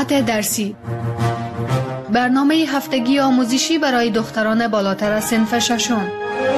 ساعت درسی، برنامه هفتگی آموزشی برای دختران بالاتر از صنف ششم.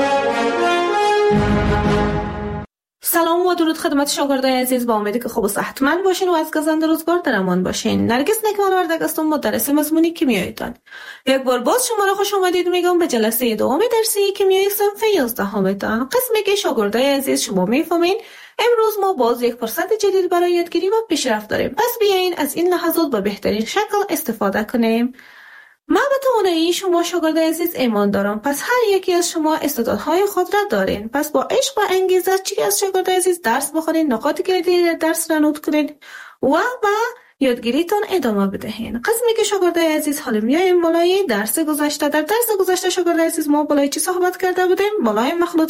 سلام و درود خدمت شاگردای عزیز، با امیدی که خوب و صحتمند باشین و از گزند روزگار در امان باشین. نرگس نکمالوردگ هستم، مدرس مضمون کیمیایتان. یک بار باز شما را خوش آمدید میگم به جلسه دوم درسی کیمیای صنف 11 تان. قسمی که شاگردای عزیز شما میفهمین امروز ما باز یک فرصت جدید برای یادگیری و پیشرفت داریم. پس بیاین از این لحظات به بهترین شکل استفاده کنیم. من به توانایی شما شاگردای عزیز ایمان دارم، پس هر یکی از شما استعدادهای خود را دارین. پس با عشق و انگیزه چی از شاگردای عزیز درس بخونین، نکات کلیدی درس را نوت کنین و یادگیریتون ادامه بدهین. قسمی که شاگردای عزیز حالا میایم بالای درس گذشته. در درس گذشته شاگردای عزیز ما بالای چی صحبت کرده بودیم؟ بالای مخلوط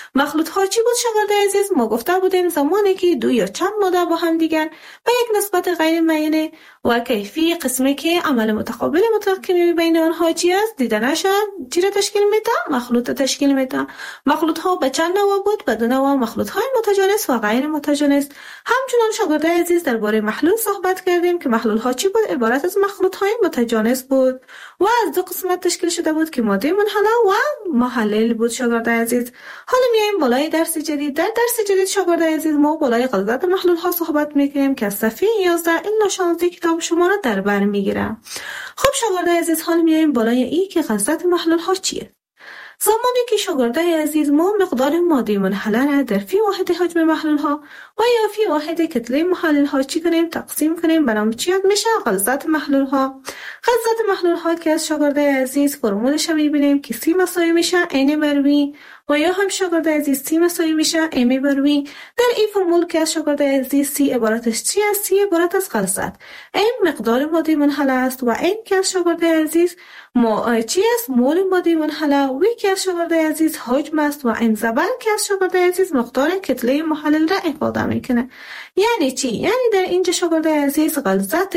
ها چی بود شاگردای عزیز؟ ما گفته بودیم زمانی که دو یا چند ماده با هم دیگر به یک نسبت غیر معینه و کیفی، قسمی که عمل متقابل مطلق کیمیایی بین آنها چی است؟ دیدنشان چی را تشکیل میده؟ مخلوط تشکیل میده. مخلوط ها به چند نوع بود؟ به دو نوع، مخلوط های متجانس و غیر متجانس. همچنان شاگردای عزیز درباره محلول صحبت کردیم که محلول ها چی بود؟ عبارت از مخلوط های متجانس بود و از دو قسمت تشکیل شده بود که ماده منحله و محلل بود شاگردای عزیز. حالا میایم بالای درس جدید. در درس جدید شاگردای عزیز ما بالای غلظت محلول ها صحبت میکنیم که از صفحه 11 الی 16 کتاب شما را در بر میگیره. خب شاگردای عزیز حالا میایم بالای این که غلظت محلول ها چیه. زمانی که شاگردای عزیز ما مقدار ماده منحله را در فی واحد حجم محلول ها و یا فی واحد کتله محلول ها چی کنیم؟ تقسیم کنیم. برام چی یاد میشه؟ غلظت محلول ها. غلظت محلول ها که از شاگردای عزیز فرمولش میبینیم که سی مساوی میشه n بر v و یا هم شاگردای عزیز سی مساوی میشه m بر v. در این فرمول که از شاگردای عزیز سی عبارتش چی است؟ سی عبارت از غلظت، m مقدار ماده منحله است و n که از شاگردای عزیز چی است؟ مول ماده منحله. و که از شاگردای عزیز حجم است و n زبر که از شاگردای عزیز مقدار کتله محلل را افاده میکنه. یعنی چی؟ یعنی در اینجا شاگردای عزیز غلظت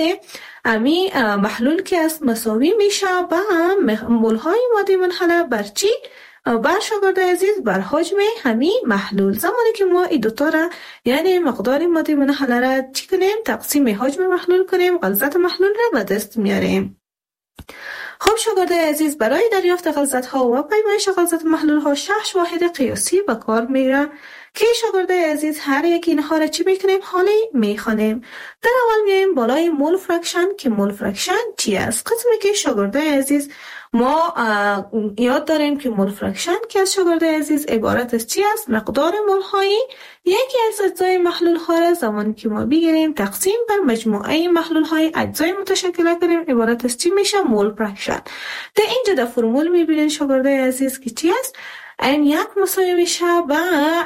امی محلول که است مساوی میشه با مول های ماده منحله بر چی؟ بر شاگردای عزیز بر حجم همین محلول. زمانی که ما این دوتا را یعنی مقدار ماده منحله را چی کنیم؟ تقسیم حجم محلول کنیم، غلظت محلول را به دست میاریم. خب شاگردای عزیز برای دریافت غلظت ها و پیمایش غلظت محلول ها 6 واحد قیاسی به کار میره که شاگردای عزیز هر یک اینها را چی میکنیم؟ حالی میخوانیم. در اول میایم بالای مول فرکشن که مول فرکشن چی است؟ قسمی که شاگردای عزیز ما یاد داریم که مول فرکشن که از شاگردای عزیز عبارت از چی است؟ مقدار مول های یکی از اجزای محلول ها را زمانی که ما بگیریم تقسیم بر مجموعه محلول های اجزای متشکل کنیم عبارت از چی میشه؟ مول فرکشن. در اینجا در فرمول میبینین شاگردای عزیز که چی است؟ n1 مساوی میشه با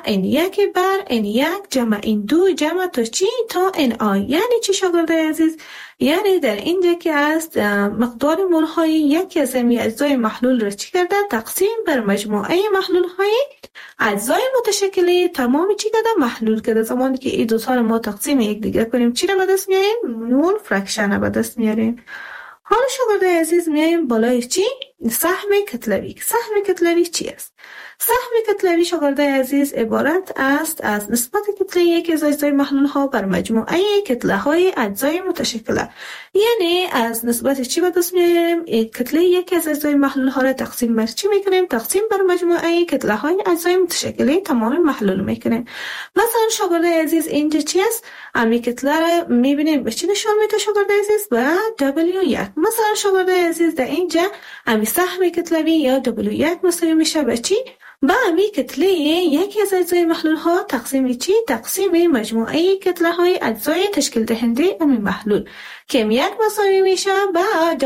n1 بر n1 جمع n2 جمع تا چی؟ تا ni. یعنی چی شاگردای عزیز؟ یعنی در اینجا که است مقدار مول های یکی از اجزای محلول را چی کرده؟ تقسیم بر مجموعه محلول های اجزای متشکل تمام چی کرده؟ محلول کرده. زمانی که این دو تا ما تقسیم یک دیگه کنیم چی را به دست میاریم؟ مول فرکشن را به دست میاریم. حالا شاگردای عزیز میایم بالای چی؟ سهم کتلوی. سهم کتلوی چی است؟ سهم کتلوی شاگردای عزیز عبارت است از نسبت کتله یک از اجزای محلول ها بر مجموعه کتله های اجزای متشکله. یعنی از نسبت چی به دست میاریم؟ کتله یک از اجزای محلول ها را تقسیم بر چی میکنیم؟ تقسیم بر مجموعه کتله های اجزای متشکله تمام محلول میکنیم. مثلا شاگردای عزیز اینجا چی است؟ امی کتله را میبینیم به چی نشان میده شاگردای عزیز؟ به W1. مثلا شاگردای عزیز در اینجا امی سهم کتلوی یا W1 مساوی میشه به چی؟ با امی کتله یکی از اجزای محلول ها تقسیم چی؟ تقسیم مجموعه کتله های اجزای تشکیل دهنده امی محلول که m1 مساوی میشه با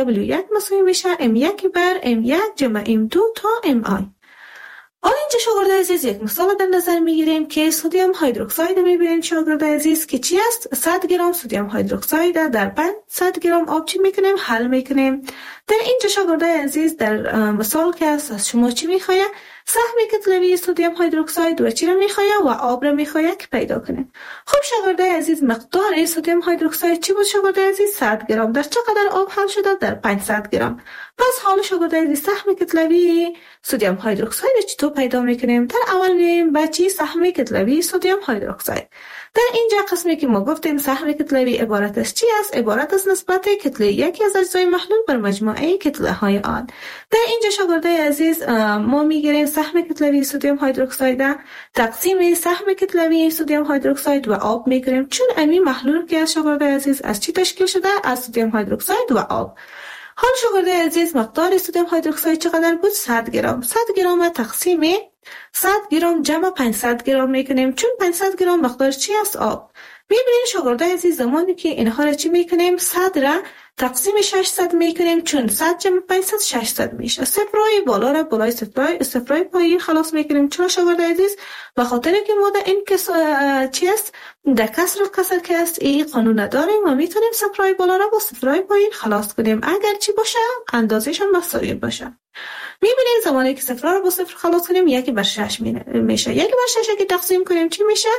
W1 مساوی میشه m1 بر m1 جمع m2 تا mi. حالا اینجا شاگردای عزیز یک مثال در نظر میگیریم که سدیم هیدروکساید میبینید شاگردای عزیز که چی است؟ 100 گرم سدیم هیدروکساید در 500 گرم آب چی میکنیم؟ حل میکنیم. در اینجا شاگردای عزیز در مثال که از شما چی میخواه؟ سهم کتلوی سدیم هیدروکساید و چی را میخواه؟ و آب را میخواه که پیدا کنیم. خب شاگردای عزیز مقدار سدیم هیدروکساید چی بود شاگردای عزیز؟ 100 گرم. در چقدر آب حل شده؟ در 500 گرم. پس حالا شاگرد عزیز سهم کتلوی سدیم هیدروکساید چطور پیدا میکنیم؟ در اول میریم به چی؟ سهم کتلوی سدیم هیدروکساید. در اینجا قسمی که ما گفتیم سهم کتلوی عبارت از چی است؟ عبارت از نسبت کتله یکی از اجزای محلول بر مجموعه کتله های آن. در اینجا شاگرد عزیز ما میگیریم سهم کتلوی سدیم هیدروکساید تقسیم سهم کتلوی سدیم هیدروکساید و آب میگیریم، چون امی محلول که از شاگرد عزیز از چی تشکیل شده؟ از سدیم هیدروکساید و آب. حال شاگرد عزیز مقدار سدیم هیدروکساید چقدر بود؟ 100 گرم. 100 گرم تقسیم 100 گرم جمع 500 گرم میکنیم، چون 500 گرم مقدار چی است؟ آب. میبینیم شاگرد عزیز زمانی که اینها را چی میکنیم؟ 100 را تقسیم 600 میکنیم، چون 100 جمع 500 600 میشه. صفرای بالا را بالای صفرای پایین خلاص میکنیم. چرا شاگرد عزیز؟ به خاطر که ما در این چی است؟ در کسر که است این قانون نداریم و میتونیم صفرای بالا را با صفرای پایین خلاص کنیم اگر چی باشه؟ اندازه‌شان مساوی باشه. میبینیم زمانی که صفر رو با صفر خلاص کنیم 1/6 میشه. 1/6 که تقسیم کنیم چی میشه؟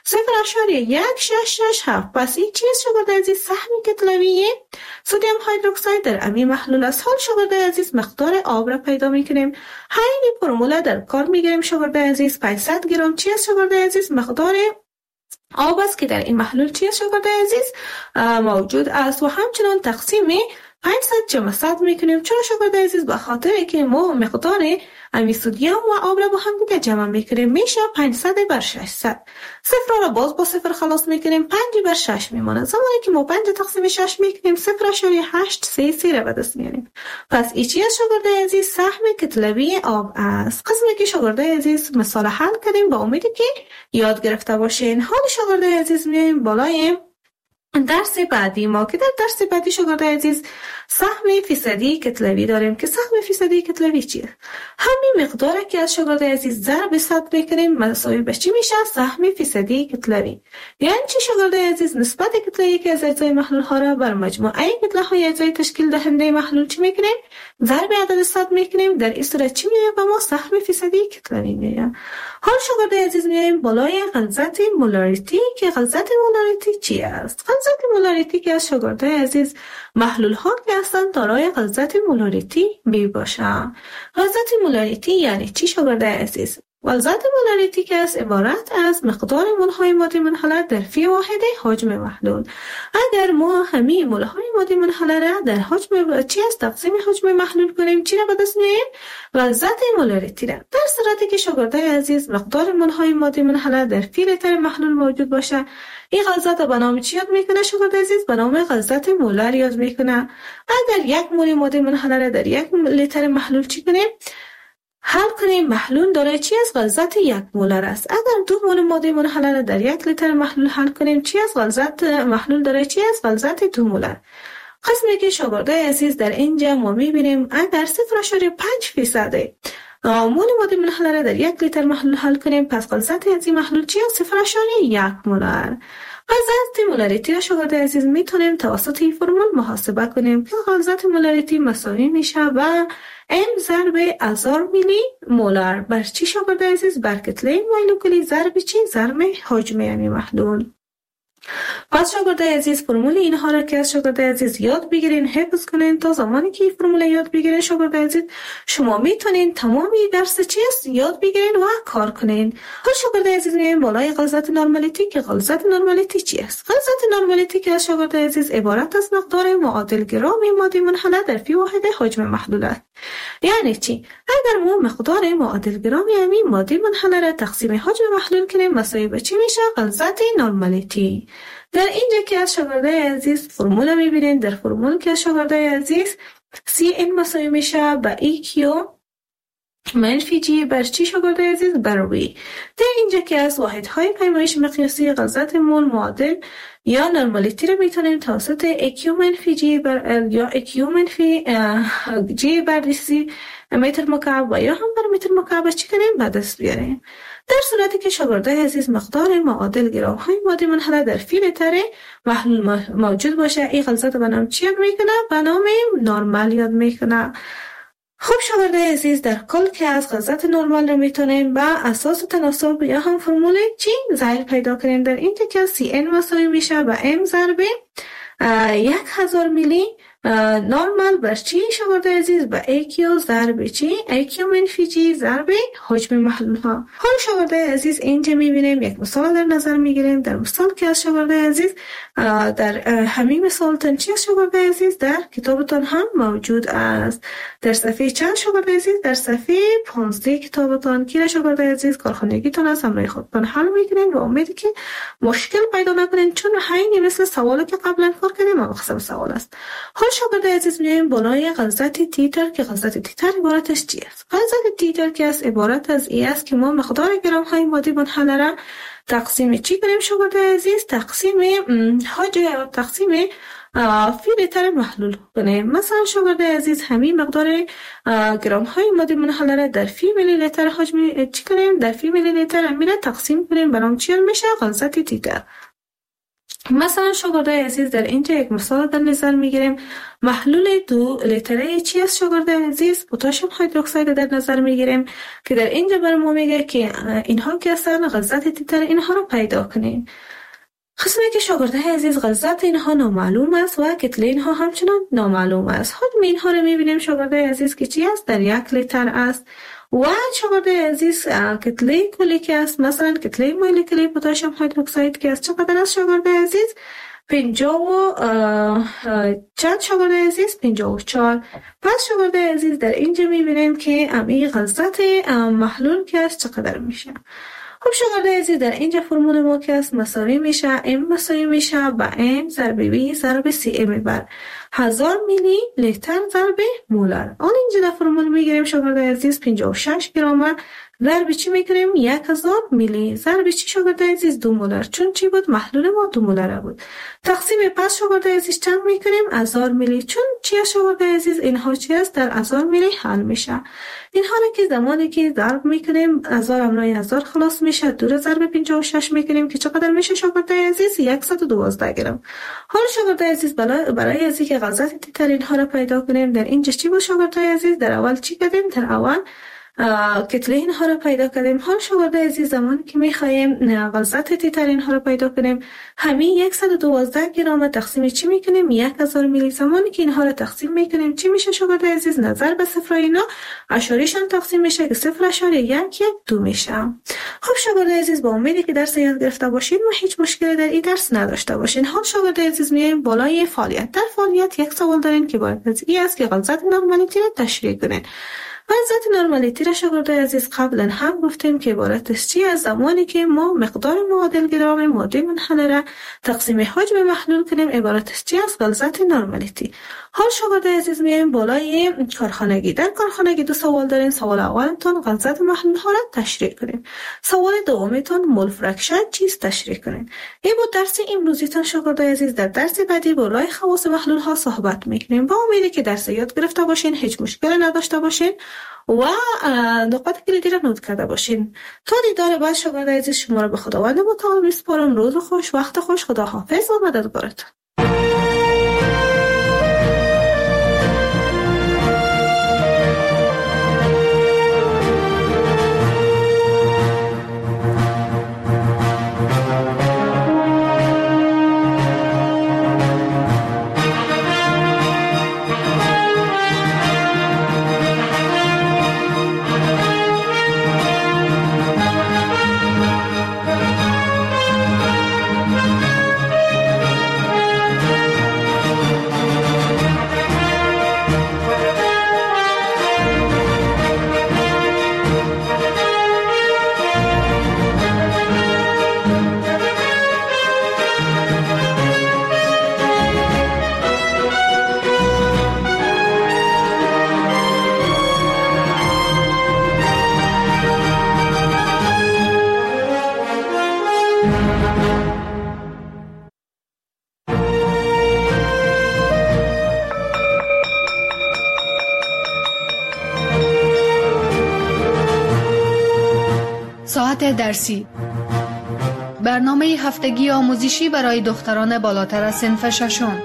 0.1667. پس این چیز شاگرد عزیز سهم کتلوی سدیم هیدروکساید در امی محلول است. حال شاگرد عزیز مقدار آب را پیدا میکنیم. همین فرمول در کار میگیریم شاگرد عزیز. 500 گرم چی است شاگرد عزیز؟ مقدار آب است که در این محلول چی است شاگرد عزیز؟ موجود است و همچنان تقسیم 500 جمع 100 میکنیم. چرا شاگرد عزیز؟ به خاطر که ما مقدار امی سدیم و آب را با هم دیگه جمع میکنیم، میشه 500/600. صفر را باز با صفر خلاص میکنیم، 5/6 میمونه. زمانی که ما 5 تقسیم 6 میکنیم 0.833 را به دست میاریم. پس این چی است شاگرد عزیز؟ سهم کتلوی آب است. قسمی که شاگرد عزیز مثال حل کردیم با امیدی که یاد گرفته باشین. حال شاگرد عزیز میایم بالای درس بعدی ما که در درس بعدی شاگرد عزیز سهم فیصدی کتلوی داریم که سهم فیصدی کتلوی چیه؟ همین مقداری که از شاگرد عزیز ضرب 100 بکنیم مساوی به چی میشه؟ سهم فیصدی کتلوی. یعنی چی شاگرد عزیز؟ نسبت کتله یکی از اجزای محلول ها را بر مجموعه کتله های اجزای تشکیل دهنده محلول چی میکنیم؟ ضرب عدد 100 میکنیم. در این صورت چی میشه؟ به ما سهم فیصدی کتلوی میشه. حال شاگرد عزیز میایم بالای غلظت مولاریتی که غلظت مولاریتی چی است؟ غلظت مولاریتی که از شاگرد عزیز محلول ها که هستند دارای غلظت مولاریتی می باشند. غلظت مولاریتی یعنی چی شاگرد عزیز؟ غلظت مولاریتی که از عبارت از مقدار مولهای ماده منحله در فی واحد حجم محلول. اگر ما همین مولهای ماده منحله را در حجم چی است تقسیم حجم محلول کنیم چی را به دست میاریم؟ غلظت مولاریتی را. در صورتی که شاگرد عزیز مقدار مولهای ماده منحله در فی لیتر محلول موجود باشه، این غلظت به نام چی یاد میکنه شاگرد عزیز؟ به نام غلظت مولر یاد میکنه. اگر 1 مول ماده منحله را در 1 لیتر محلول چی کنیم؟ حل کنیم، محلول دارای چی از غلظت 1 مولر است. اگر 2 مول ماده منحله را در 1 لیتر محلول حل کنیم چی از غلظت محلول دارای چی از غلظت 2 مولر. قسمی که شاگرد عزیز در اینجا ما میبینیم اگر 0.5% مول ماده منحله را در 1 لیتر محلول حل کنیم پس غلظت از این محلول چی است؟ 0.1 مولر. غلظت مولاریتی را شاگرد عزیز میتونیم توسط این فرمول محاسبه کنیم که غلظت مولاریتی مساوی میشه و M ضرب 1000 میلی مولر بر چی شاگرد عزیز؟ بر کتله مولکولی ضرب چی؟ ضرب حجم یعنی محلول. پس شاگرد عزیز فرمول اینها را که از شاگرد عزیز یاد بگیرین، حفظ کنین. تا زمانی که فرمول یاد بگیرین شاگرد عزیز شما میتونین تمامی درس چی است یاد بگیرین و کار کنین. حال شاگرد عزیز میایم بالای غلظت نرمالیتی که غلظت نرمالیتی چی است؟ غلظت نرمالیتی که از شاگرد عزیز عبارت از مقدار معادل گرم ماده منحله در فی واحد حجم محلول است. یعنی چی؟ اگر ما مقدار معادل گرم یعنی ماده منحله را تقسیم حجم محلول کنیم مساوی به چی میشه؟ غلظت نرمالیتی. در اینجا که از شاگرد عزیز فرمول میبینین، در فرمول که از شاگرد عزیز CN مساوی میشه به EQ منفی G بر چی شاگرد عزیز؟ بر V. در اینجا که از واحدهای پیمایش مقیاسی غلظت مول معادل یا نرمالیتی رو میتونیم توسط EQ منفی G بر L یا EQ منفی G بر DC متر مکعب و یا هم بر متر مکعب چی کنیم؟ به دست بیاریم. در صورتی که شاگرد عزیز مقدار معادل گرم های ماده منحله در فی لیتر محلول موجود باشه، این غلظت به نام چی یاد میکنه؟ به نام نرمال یاد میکنه. خب شاگرد عزیز در کل که از غلظت نرمال رو میتونیم به اساس تناسب یا هم فرمول چی ظاهر پیدا کنیم. در اینجا که CN مساوی میشه به M ضرب 1000 میلی نورمال بر چی شاگرد عزیز؟ به ایکیو ضرب چی؟ ایکیو منفی جی ضرب حجم محلول ها. حال شاگرد عزیز اینجا میبینیم یک مثال در نظر میگیریم. در مثال که از شاگرد عزیز در همین مثال چی از شاگرد عزیز در کتابتان هم موجود است. در صفحه چند شاگرد عزیز؟ در صفحه 15 کتابتان که شاگرد عزیز کارخانگیتان از همراه خودتان حل میکنین و امیدی که مشکل پیدا نکنین، چون همین مثل سوالی که قبلا کار کردیم مقصد سوال است. حال شاگرد عزیز میایم بالای غلظت تیتر که غلظت تیتر عبارتش چی است؟ غلظت تیتر که است عبارت از ای است که ما مقدار گرم های مادی منحله را تقسیم چی کنیم شاگرد عزیز؟ تقسیم فی لیتر محلول کنیم. مثلا شاگرد عزیز همین مقدار گرم های ماده منحله را در فی میلی لیتر حجم چی کنیم؟ در فی میلی لیتر امیره تقسیم کنیم، برام چی میشه؟ غلظت تیتر. مثلا شاگرد عزیز در اینجا یک مثال در نظر میگیریم. محلول 2 لیتره چی است شاگرد عزیز؟ پتاسیم هیدروکساید در نظر میگیریم که در اینجا بر ما میگه که اینها که هستن غلظت تیتر اینها رو پیدا کنیم. قسمی که شاگرد عزیز غلظت اینها نامعلوم است و کتله اینها همچنان نامعلوم است. حجم اینها رو میبینیم شاگرد عزیز که چی است؟ در 1 لیتر است. و شاگرد عزیز کتله کلی که است، مثلا کتله مولکولی پتاسیم هیدروکساید که است چقدر است شاگرد عزیز؟ 50 چند شاگرد عزیز؟ 54. پس شاگرد عزیز در اینجا میبینیم که این غلظت محلول که است چقدر میشه. خب شاگرد عزیز در اینجا فرمول ما که است مساوی میشه M مساوی میشه با M ضرب B ضرب CM بر 1000 میلی لیتر ضرب مولر. آن اینجا در فرمول میگیریم شاگرد عزیز 56 گرم ضرب چی میکنیم؟ 1000 میلی ضرب چی شاگرد عزیز؟ 2 مولر، چون چی بود؟ محلول ما 2 مولر بود. تقسیم پس شاگرد عزیز چند میکنیم؟ 1000 میلی، چون چی شاگرد عزیز؟ اینها چی است؟ در 1000 میلی حل میشه. اینها که زمانی که ضرب میکنیم 1000 امرای 1000 خلاص میشه، 2 ضرب 56 میکنیم که چقدر میشه شاگرد عزیز؟ 112 گرم. حالا شاگرد عزیز برای از اینکه غلظت تیتر اینها را پیدا کنیم در اینجا چی بود شاگرد عزیز؟ در اول چی کردیم؟ در اول کتله اینها رو پیدا کردیم. حال شاگرد عزیز زمانی که میخوایم غلظت تیتر اینها رو پیدا کنیم همین 112 گرم تقسیم چی میکنیم؟ 1000 میلی. زمانی که اینها رو تقسیم میکنیم چی میشه شاگرد عزیز؟ نظر به صفر اینا اشاریشان تقسیم میشه که 0.112 میشه. خب شاگرد عزیز با امیدی که درس یاد گرفته باشین و هیچ مشکلی در این درس نداشته باشین. حال شاگرد عزیز میایم بالای فعالیت. در فعالیت یک سوال دارین که باید از این است که غلظت نرمالیتی رو تشریح کنین. غلظت نرمالیتی را شاگرد عزیز قبلا هم گفتیم که عبارت است چی؟ از زمانی که ما مقدار معادل گرم ماده منحله را تقسیم حجم محلول کنیم عبارت است چی؟ از غلظت نرمالیتی. حال شاگرد عزیز میایم بالای کارخانگی. در کارخانگی 2 سوال دارین. سوال اولتون غلظت محلول ها را تشریح کنین. سوال دومتون مول فرکشن چیست تشریح کنین. این بود درس امروزیتون شاگرد عزیز. در درس بعدی بالای خواص محلول ها صحبت میکنیم. با امیدی که درس یاد گرفته باشین، هیچ مشکلی نداشته باشین و نقاط کلیدی را نوت کرده باشین. تا دیدار بعد شاگرد عزیز شما را به خداوند متعال میسپارم. روز خوش، وقت خوش، خداحافظ و مددگارتون. ساعت درسی، برنامه هفتگی آموزشی برای دختران بالاتر از صنف ششم.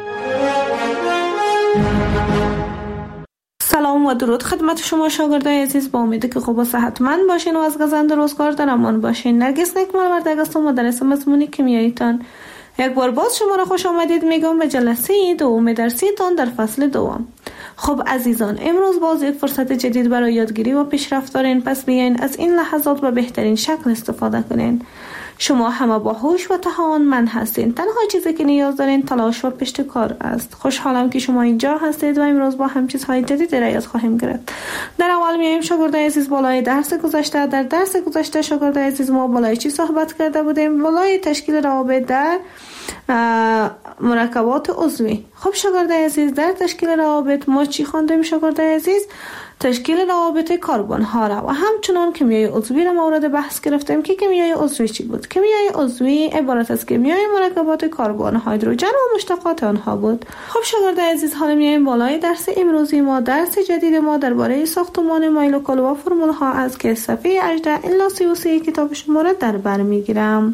سلام و درود خدمت شما شاگردای عزیز. با امیدی که خوب و صحتمند باشین و از گزند روزگار در امان باشین. نرگس نکمال وردگستم مدرس مضمون کیمیاییتان. یک بار باز شما را خوش آمدید میگم به جلسه دوم درسیتان در فصل دوم. خب عزیزان، امروز باز یک فرصت جدید برای یادگیری و پیشرفت دارین، پس بیاین از این لحظات به بهترین شکل استفاده کنین. شما همه با هوش و توانمند هستین. تنها چیزی که نیاز دارین تلاش و پشت کار است. خوشحالم که شما اینجا هستید و امروز با هم چیزهای جدید را یاد خواهیم گرفت. در اول میایم شاگرد عزیز بالای درس گذشته. در درس گذشته شاگرد عزیز ما بالای چی صحبت کرده بودیم؟ بالای تشکیل روابط در مرکبات عضوی. خب شاگرد عزیز، در تشکیل روابط ما چی خواندیم شاگرد عزیز؟ تشکیل روابط کربن ها را و همچنان کیمیای عضوی را مورد بحث گرفتیم که کیمیای عضوی چی بود. کیمیای عضوی عبارت از کیمیای مرکبات کربن، هیدروژن و مشتقات آنها بود. خب شاگرد عزیز، حالا میایم بالای درس امروزی ما. درس جدید ما درباره ساختمان مولکول و فرمول ها است که صفحه 18 الی 33 کتاب شما را در بر میگیرم.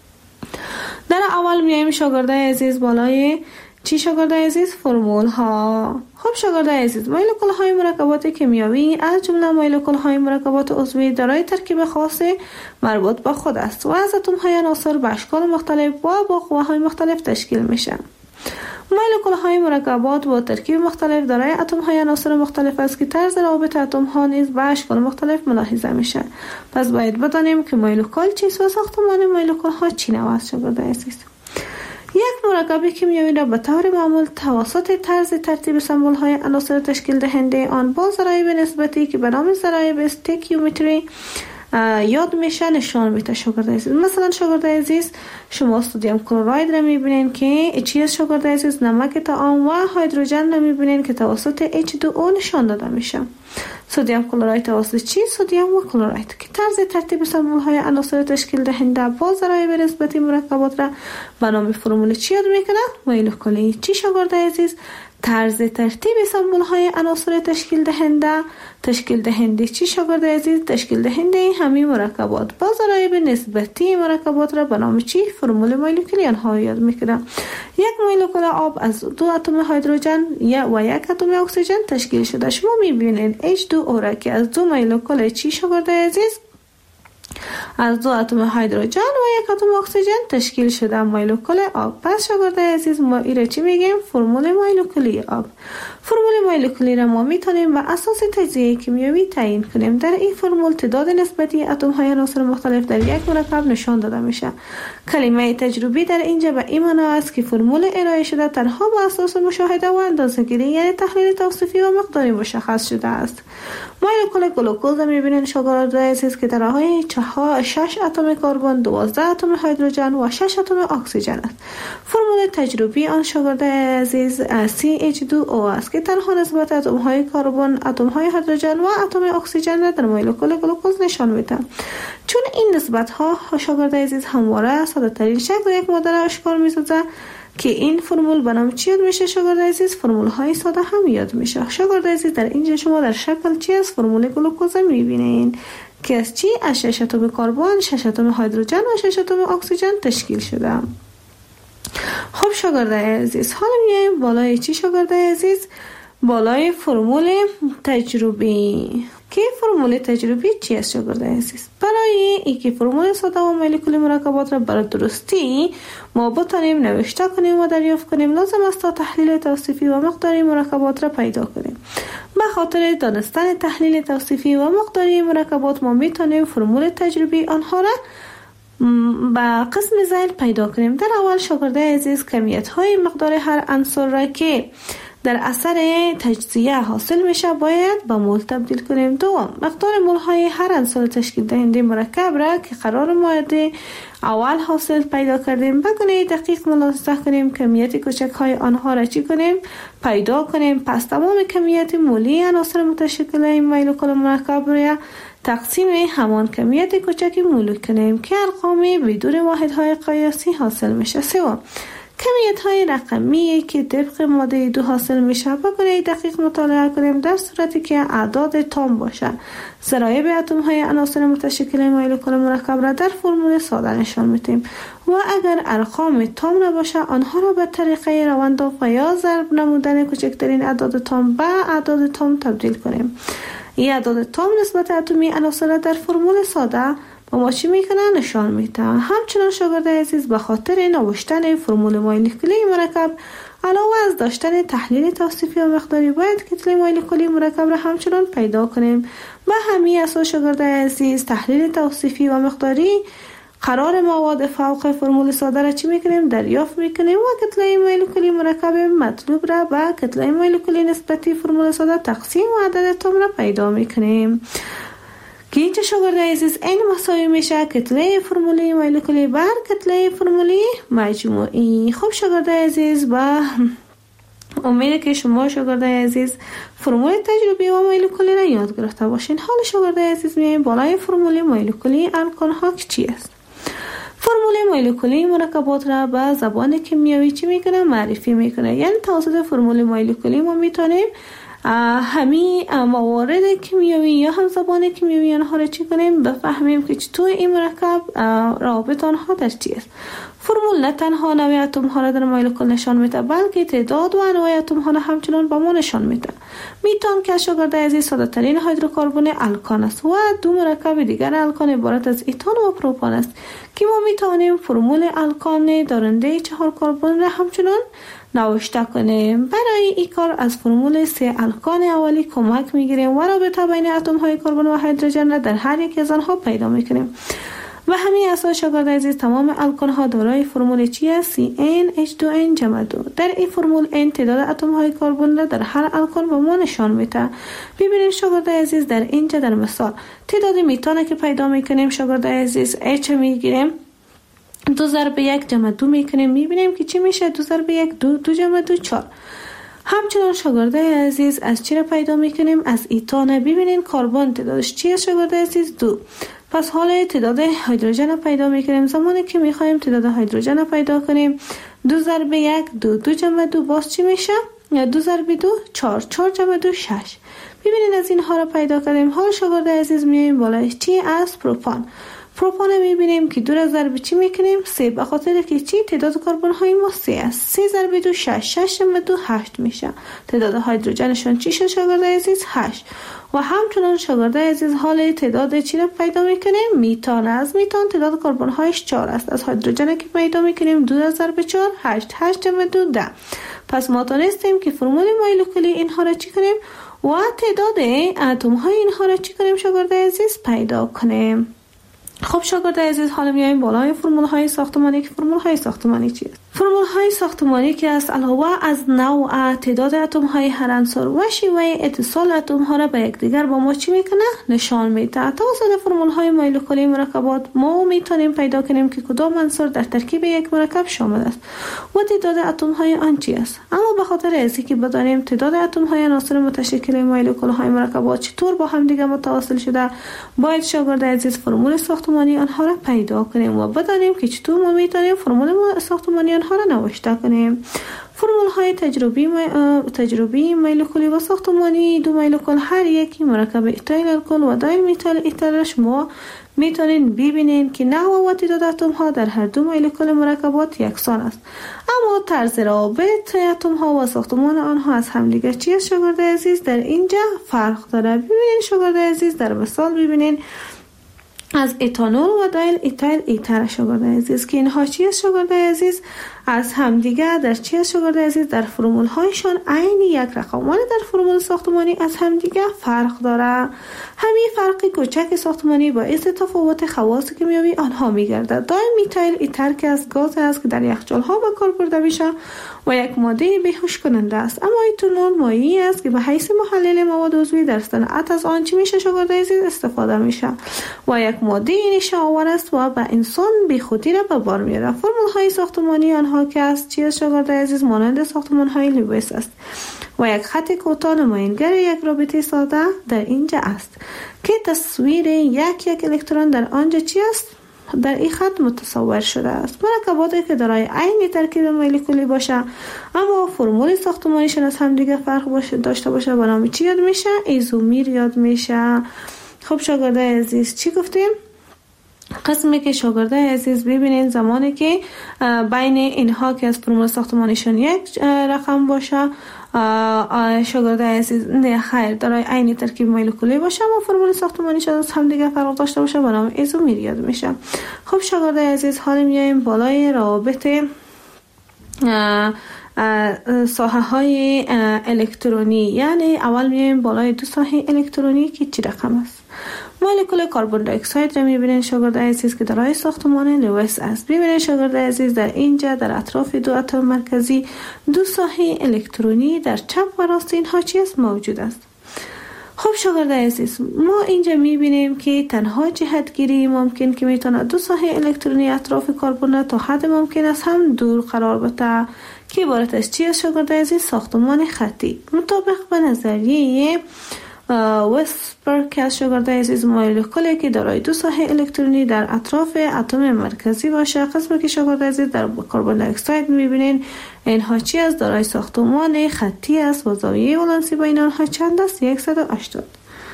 در اول میایم شاگرد عزیز بالای چی شاگرد عزیز؟ فرمول ها. خب شاگرد عزیز، مولکول های مرکبات کیمیایی از جمله مولکول های مرکبات عضوی دارای ترکیب خاص مربوط به خود است و از اتم های عناصر به اشکال مختلف و با قوه‌های مختلف تشکیل میشن. مولکول های مرکبات با ترکیب مختلف دارای اتم های عناصر مختلف است که طرز روابط اتم ها نیز به اشکال مختلف ملاحظه میشه. پس باید بدانیم که مولکول چیست و ساختمان مولکول ها چی نوع است شاگرد عزیز. یک مرکب کیمیایی را به طور معمول توسط طرز ترتیب سمبل های عناصر تشکیل دهنده آن با ضرایب نسبتی که به نام ضرایب استیکیومتری یاد میشه نشان میده شاگرد عزیز. مثلا شاگرد عزیز، شما سدیم کلراید را میبینین که چی است شاگرد عزیز؟ نمک طعام. و هیدروژن را میبینین که توسط H2O نشان داده میشه. سدیم کلراید توسط چی؟ سدیم و کلراید که طرز ترتیب سمبل های عناصر تشکیل دهنده با ضرایب نسبتی مرکبات را به نام فرمول چی یاد میکنه؟ مولکولی. چی شاگرد عزیز؟ طرز ترتیب سمبل های عناصر تشکیل دهنده چی شاگرد عزیز؟ تشکیل دهنده همین مرکبات با ضرایب نسبتی مرکبات را به نام چی؟ فرمول مولکولی آنها یاد میکنه. یک مولکول آب از 2 اتم هیدروژن و 1 اتم اکسیژن تشکیل شده. شما میبینید H2O را که از 2 مولکول چی شاگرد عزیز؟ از 2 اتم هیدروژن و 1 اتم اکسیژن تشکیل شده مولکول آب. پس شاگرد عزیز، ما ایره چی میگیم؟ فرمول مولکولی آب. فرمول مولکولی را ما میتونیم به اساس تجزیه کیمیایی تعیین کنیم. در این فرمول تعداد نسبتی اتم های عناصر مختلف در یک مرکب نشان داده میشه. کلمه تجربی در اینجا به این معنی است که فرمول ارائه شده تنها با اساس مشاهده و اندازه‌گیری یعنی تحلیل توصیفی و مقداری مشخص شده است. مولکول گلوکوز میبینید شاگرد عزیز که دارای 6 اتم کربن، 12 اتم هیدروژن و 6 اتم اکسیژن است. فرمول تجربی آن شاگرد عزیز CH2O است که تنها نسبت اتم های کربن، اتم های هیدروژن و اتم اکسیژن را در مولکول گلوکوز نشان میده. چون این نسبت ها شاگرد عزیز همواره ساده ترین شکل یک ماده را اشکال میسازه که این فرمول به نام چی یاد میشه شاگرد عزیز؟ فرمول های ساده هم یاد میشه. شاگرد عزیز، در اینجا شما در شکل چی از فرمول گلوکوز میبینین که از چی؟ از 6 اتم کربن، 6 اتم هیدروژن و 6 اتم اکسیژن تشکیل شده. خب شاگرد عزیز، حالا میایم بالای چی شاگرد عزیز؟ بالای فرمول تجربی. که فرمول تجربی چی است شاگرد عزیز؟ برای اینکه فرمول ساده و مولکولی مرکبات را برای درستی ما بتانیم نوشته کنیم و دریافت کنیم، لازم است تا تحلیل توصیفی و مقداری مرکبات را پیدا کنیم. به خاطر دانستن تحلیل توصیفی و مقداری مرکبات ما میتونیم فرمول تجربی آنها را با قسم ذیل پیدا کنیم. در اول شاگرد عزیز، کمیت های مقدار هر عنصر را که در اثر تجزیه حاصل میشه باید به مول تبدیل کنیم. دوم، مقدار مول های هر عنصر تشکیل دهنده مرکب را که قرار مورد اول حاصل پیدا کردیم به گونه دقیق ملاحظه کنیم. کمیت کوچک های آنها را چی کنیم؟ پیدا کنیم. پس تمام کمیت مولی عناصر متشکل این مولکول مرکب را تقسیم همان کمیت کوچک مول کنیم که ارقام بدون واحدهای قیاسی حاصل میشه. سوم، کمیت های رقمی که طبق ماده 2 حاصل میشه با گونه دقیق مطالعه کنیم در صورتی که اعداد تام باشه. ضرایب اتم های عناصر متشکل مولکول مرکب را در فرمول ساده نشان میدیم و اگر ارقام تام نباشه آنها را به طریقه روانداف و یا ضرب نمودن کوچکترین اعداد تام به اعداد تام تبدیل کنیم. این اعداد تام نسبت اتمی عناصر در فرمول ساده و ما چی میکنه نشان میده. همچنان شاگرد عزیز به خاطر نوشتن فرمول مولکولی مرکب علاوه از داشتن تحلیل توصیفی و مقداری باید کتله مولکولی مرکب را همچنان پیدا کنیم. به همین اساس شاگرد عزیز تحلیل توصیفی و مقداری قرار مواد فوق فرمول ساده را چی میکنیم دریافت میکنیم و کتله مولکولی مرکب مطلوب را به کتله مولکولی نسبتی فرمول ساده تقسیم و عدد اتم را پیدا میکنیم که اینجا شاگرد عزیز این مساوی میشه کتله فرمولی مولکولی بر کتله فرمولی مجموعی. خب شاگرد عزیز با امیده که شما شاگرد عزیز فرمول تجربی و مولکولی را یاد گرفته باشین. حالا شاگرد عزیز میایم بالای فرمول مولکولی الکان ها چی است. فرمول مولکولی مرکبات را به زبان کیمیایی چی میکنه معرفی میکنه، یعنی توسط فرمول مولکولی ما میتونیم همین موارد کیمیایی یا هم زبان کیمیایی آنها را چی کنیم بفهمیم که چطور این مرکب رابط آنها در چی است. فرمول نه تنها نوع اتم ها را در مولکول نشان میده بلکه تعداد و انواع اتم ها را همچنان به ما نشان میده. میتون که شاگرد عزیز ساده ترین هیدروکربن الکان است و دو مرکب دیگر الکان عبارت از ایتان و پروپان است که ما میتونیم فرمول الکان دارنده 4 کربن را همچنان نوشته کنیم. برای این کار از فرمول 3 الکان اولی کمک میگیریم و رابطه بین اتم های کربن و هیدروژن را در هر یک از آنها پیدا میکنیم. و همین اساس شاگرد عزیز تمام الکان ها دارای فرمول چی است؟ CnH2n جمع 2. در این فرمول n تعداد اتم های کربن را در هر الکان به ما نشان میده. ببینید شاگرد عزیز در اینجا در مثال تعداد میتان که پیدا میکنیم شاگرد عزیز H میگیریم 2 ضرب 1 جمع 2 میکنیم، میبینیم که چی میشه 2 ضرب 1 2 جمع 2 4. همچنان شاگرد عزیز از چی را پیدا میکنیم؟ از ایتان. ببینین کربن تعدادش چی است شاگرد عزیز 2. پس حال تعداد هیدروژن را پیدا میکنیم. زمانی که میخوایم تعداد هیدروژن را پیدا کنیم 2 ضرب 1 2 جمع 2 باز چی میشه 2 ضرب 2 4 جمع 2 6. ببینین از اینها را پیدا کردیم. حال شاگرد عزیز میایم بالای چی از پروپان. پروپان میبینیم که 2 را ضرب چی میکنیم 3 به خاطر که چی تعداد کربن های ما 3 است. 3 ضرب 2 6 جمع 2 8 میشه. تعداد هیدروژنشون چی شد شاگرد عزیز 8. و همچنان شاگرد عزیز حال تعداد چی را پیدا میکنیم میتان. از میتان تعداد کربن هایش 4 است. از هیدروژن که پیدا میکنیم 2 ضرب 4 8 جمع 2 10. پس ما تونستیم که فرمول مولکولی اینها را چی کنیم و تعداد اتم های اینها را چی کنیم شاگرد عزیز پیدا کنیم. خب شاگرد عزیز حالا میایم بالای فرمول های ساختمانی که فرمول های ساختمانی چی است؟ فرمول های ساختمانی که است علاوه از نوع تعداد اتم های هر عنصر و شیوه اتصال اتم ها را به یکدیگر با ما چی میکنه نشان میده. توسط فرمول های مولکولی مرکبات ما میتونیم پیدا کنیم که کدام عنصر در ترکیب یک مرکب شامل است و تعداد اتم های آن چی است. اما به خاطر از اینکه بدانیم تعداد اتم های عناصر متشکل مولکول های مرکبات چطور با هم دیگه متواصل شده باید شاگرد عزیز فرمول ساختمانی آنها را پیدا کنیم و بدانیم که چطور ما میتونیم فرمول ساختمانی آنها را نوشته کنیم. فرمول های تجربی مولکولی و ساختمانی دو مولکول هر یکی مرکب ایتایل الکل و دایل میتایل ایتایل شما میتونین ببینین که نوع و تعداد اتم ها در هر دو مولکول مرکبات یکسان است، اما طرز رابط اتم ها و ساختمان آنها از همدیگر چی است شاگرد عزیز در اینجا فرق داره. ببینین شاگرد عزیز در مثال ببینین از ایتانول و دایل ایتایل ایتر شاگرد عزیز که اینها چی است شاگرد عزیز از همدیگر در چی است شاگرد عزیز در فرمول هایشان عین یک رقم ولی در فرمول ساختمانی از همدیگر فرق داره. همین فرق کوچک ساختمانی باعث تفاوت خواص کیمیایی آنها میگردد. دایل میتایل ایتر که از گاز است که در یخچال ها به کار برده میشه و یک ماده بیهوش کننده است، اما ایتانول مایعی است که به حیث محلل مواد عضوی در صنعت از آن چی میشه شاگرد عزیز استفاده میشه و یک ماده نیشه آور است و به انسان بی خودی را به بار میاره. فرمول های ساختمانی آنها که است چی است شاگرد عزیز مانند ساختمان های لوئیس است و یک خط کوتاه نمایانگر یک رابطه ساده در اینجا است که تصویر یک الکترون در آنجا چی است در این خط متصور شده است. مرکباتی که دارای عین ترکیب مولکولی باشه اما فرمول ساختمانیشون از هم دیگه فرق داشته باشه به نام چی یاد میشه؟ ایزومر یاد میشه. خب شاگرد عزیز چی گفتیم؟ قسمی که شاگردای عزیز ببینین زمانی که بین اینها که از فرمول ساختمانیشون یک رقم باشه، شاگردای عزیز نه خیر دارای عین ترکیب مولکولی باشه و فرمول ساختمانیش از هم دیگه فرق داشته باشه به نام ایزومر یاد میشه. خب شاگردای عزیز حالا میایم بالای روابط ساحه های الکترونی، یعنی اول میایم بالای دو ساحه الکترونی که چی رقم است. مولکول کربن دی اکساید را میبینین شاگرد عزیز که در ساختمان لوئیس است. ببینین شاگرد عزیز در اینجا در اطراف دو اتم مرکزی دو ساحه الکترونی در چپ و راست اینها چی است موجود است. خب شاگرد عزیز ما اینجا میبینیم که تنها جهتگیری ممکن که میتونه دو ساحه الکترونی اطراف کربن تا حد ممکن است هم دور قرار بده که عبارت از چی است شاگرد عزیز؟ ساختمان خطی. مطابق به نظریه وسپر که از شاگرد عزیز مولکولی که دارای دو ساحه الکترونی در اطراف اتم مرکزی باشه، قسمی که شاگرد عزیز در کربن دی اکساید میبینین اینها چی است؟ دارای ساختمان خطی است و زاویه ولانسی بین آنها چند است؟ 180.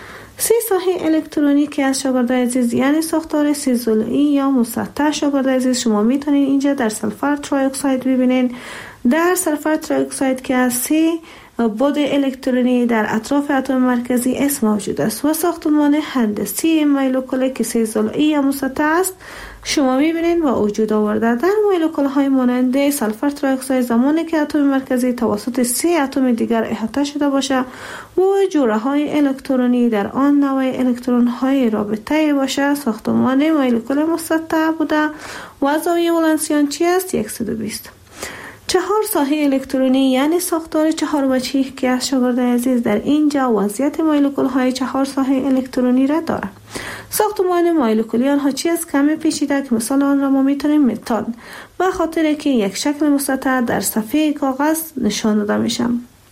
سه ساحه الکترونی که از شاگرد عزیز یعنی ساختار سه ضلعی یا مسطح شاگرد عزیز شما میتونین اینجا در سلفر تری اکساید ببینین. در سلفر تری اکساید که از سه بود الکترونی در اطراف اتم مرکزی اس موجود است و ساختمان هندسی مولکول که سه ضلعی یا مسطح است شما میبینید و وجود آورده. در مولکول های مانند سلفر تری اکساید زمانی که اتم مرکزی توسط سه اتم دیگر احاطه شده باشه و جوره های الکترونی در آن نوع الکترون های رابطه باشه، ساختمان مولکول مسطح بوده و زاویه ولانسی چی است؟ 120. چهار ساحه الکترونی یعنی ساختار چهار وجهی که از شاگرد عزیز در اینجا وضعیت مولکول های چهار ساحه الکترونی را داره. ساختمان مولکولی آنها چی است؟ کمی پیچیده که مثال آن را ما میتونیم متان به خاطر که یک شکل مسطح در صفحه کاغذ نشان داده میشه.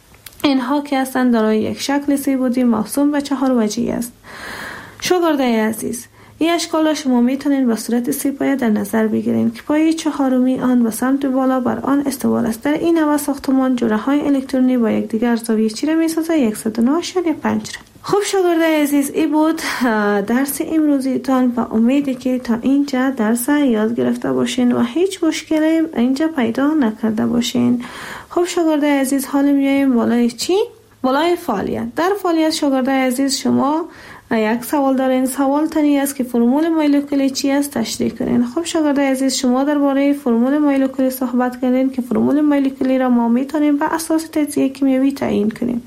اینها که هستند دارای یک شکل سه بعدی موسوم به چهار وجهی است. شاگرد عزیز این اشکال را شما میتونید به صورت سه پایه در نظر بگیرید که پایه چهارمی آن و سمت بالا بر آن استوار است. در این نوع ساختمان جوره های الکترونی با یکدیگر زاویه چی را میسازه؟ 109.5. خب شاگرد عزیز این بود درس امروزیتان و امیدی که تا اینجا درس یاد گرفته باشین و هیچ مشکلی اینجا پیدا نکرده باشین. خب شاگرد عزیز حالا میایم بالای چی؟ بالای فعالیت. در فعالیت شاگرد عزیز شما یک سوال دارین. سوال تنی است که فرمول مولکولی چی است تشریح کنین. خب شاگرد عزیز شما درباره فرمول مولکولی صحبت کردین که فرمول مولکولی را ما میتونیم به اساس تجزیه کیمیایی تعیین کنیم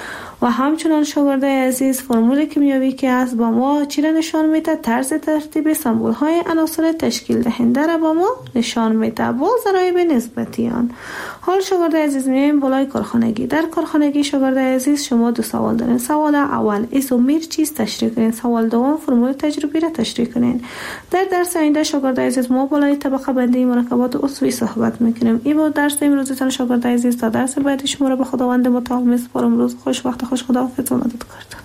و همچنان شاگرد عزیز فرمول کیمیایی که است با ما چی را نشان میده؟ طرز ترتیب سمبل های عناصر تشکیل دهنده را با ما نشان میده با ضرایب نسبتی آن. حال شاگرد عزیز میایم بالای کارخانگی. در کارخانگی شاگرد عزیز شما دو سوال دارین. سوال اول ایزومر چیست تشریح کنین. سوال دوم فرمول تجربی را تشریح کنین. در درس آینده شاگرد عزیز ما بالای طبقه بندی مرکبات عضوی صحبت میکنیم. این بود درس امروزتان شاگرد عزیز. تا درس بعدی شما را به خداوند متعال میسپارم. روز خوش، وقت خوش، خداحافظ و مددکار.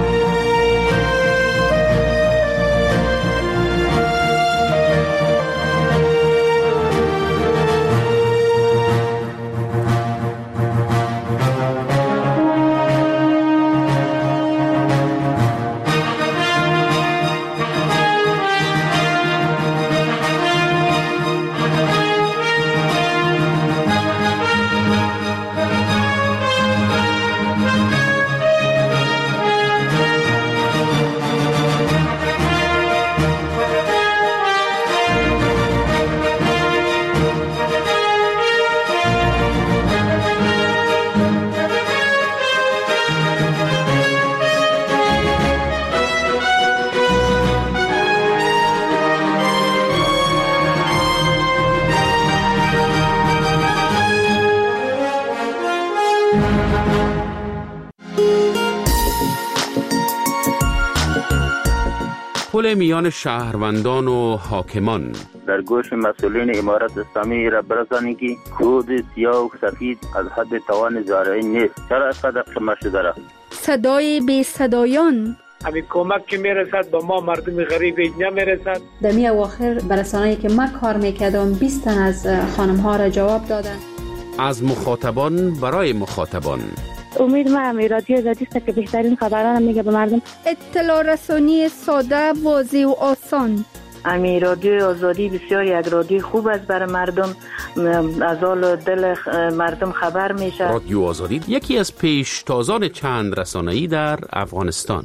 پل میان شهروندان و حاکمان. در گوش مسئولین امارت اسلامی را برسانید که کود سیاه و سفید از حد توان زارعی نیست. چرا اینقدر قمه شده را؟ صدای بی صدایان. همین کمک که میرسد به ما مردم غریب اینجا میرسد. دمی اواخر برسانه‌ای که من کار میکردم 20 تن از خانم ها را جواب دادن. از مخاطبان برای مخاطبان. امید ما رادیو زادیست که بهترین خبران میگه به مردم. اطلاع رسانی ساده، واضح و آسان. امی رادیو آزادی بسیار یک رادیو خوب است برای مردم، از حال دل مردم خبر میشه. رادیو آزادی یکی از پیشتازان چند رسانه‌ای در افغانستان.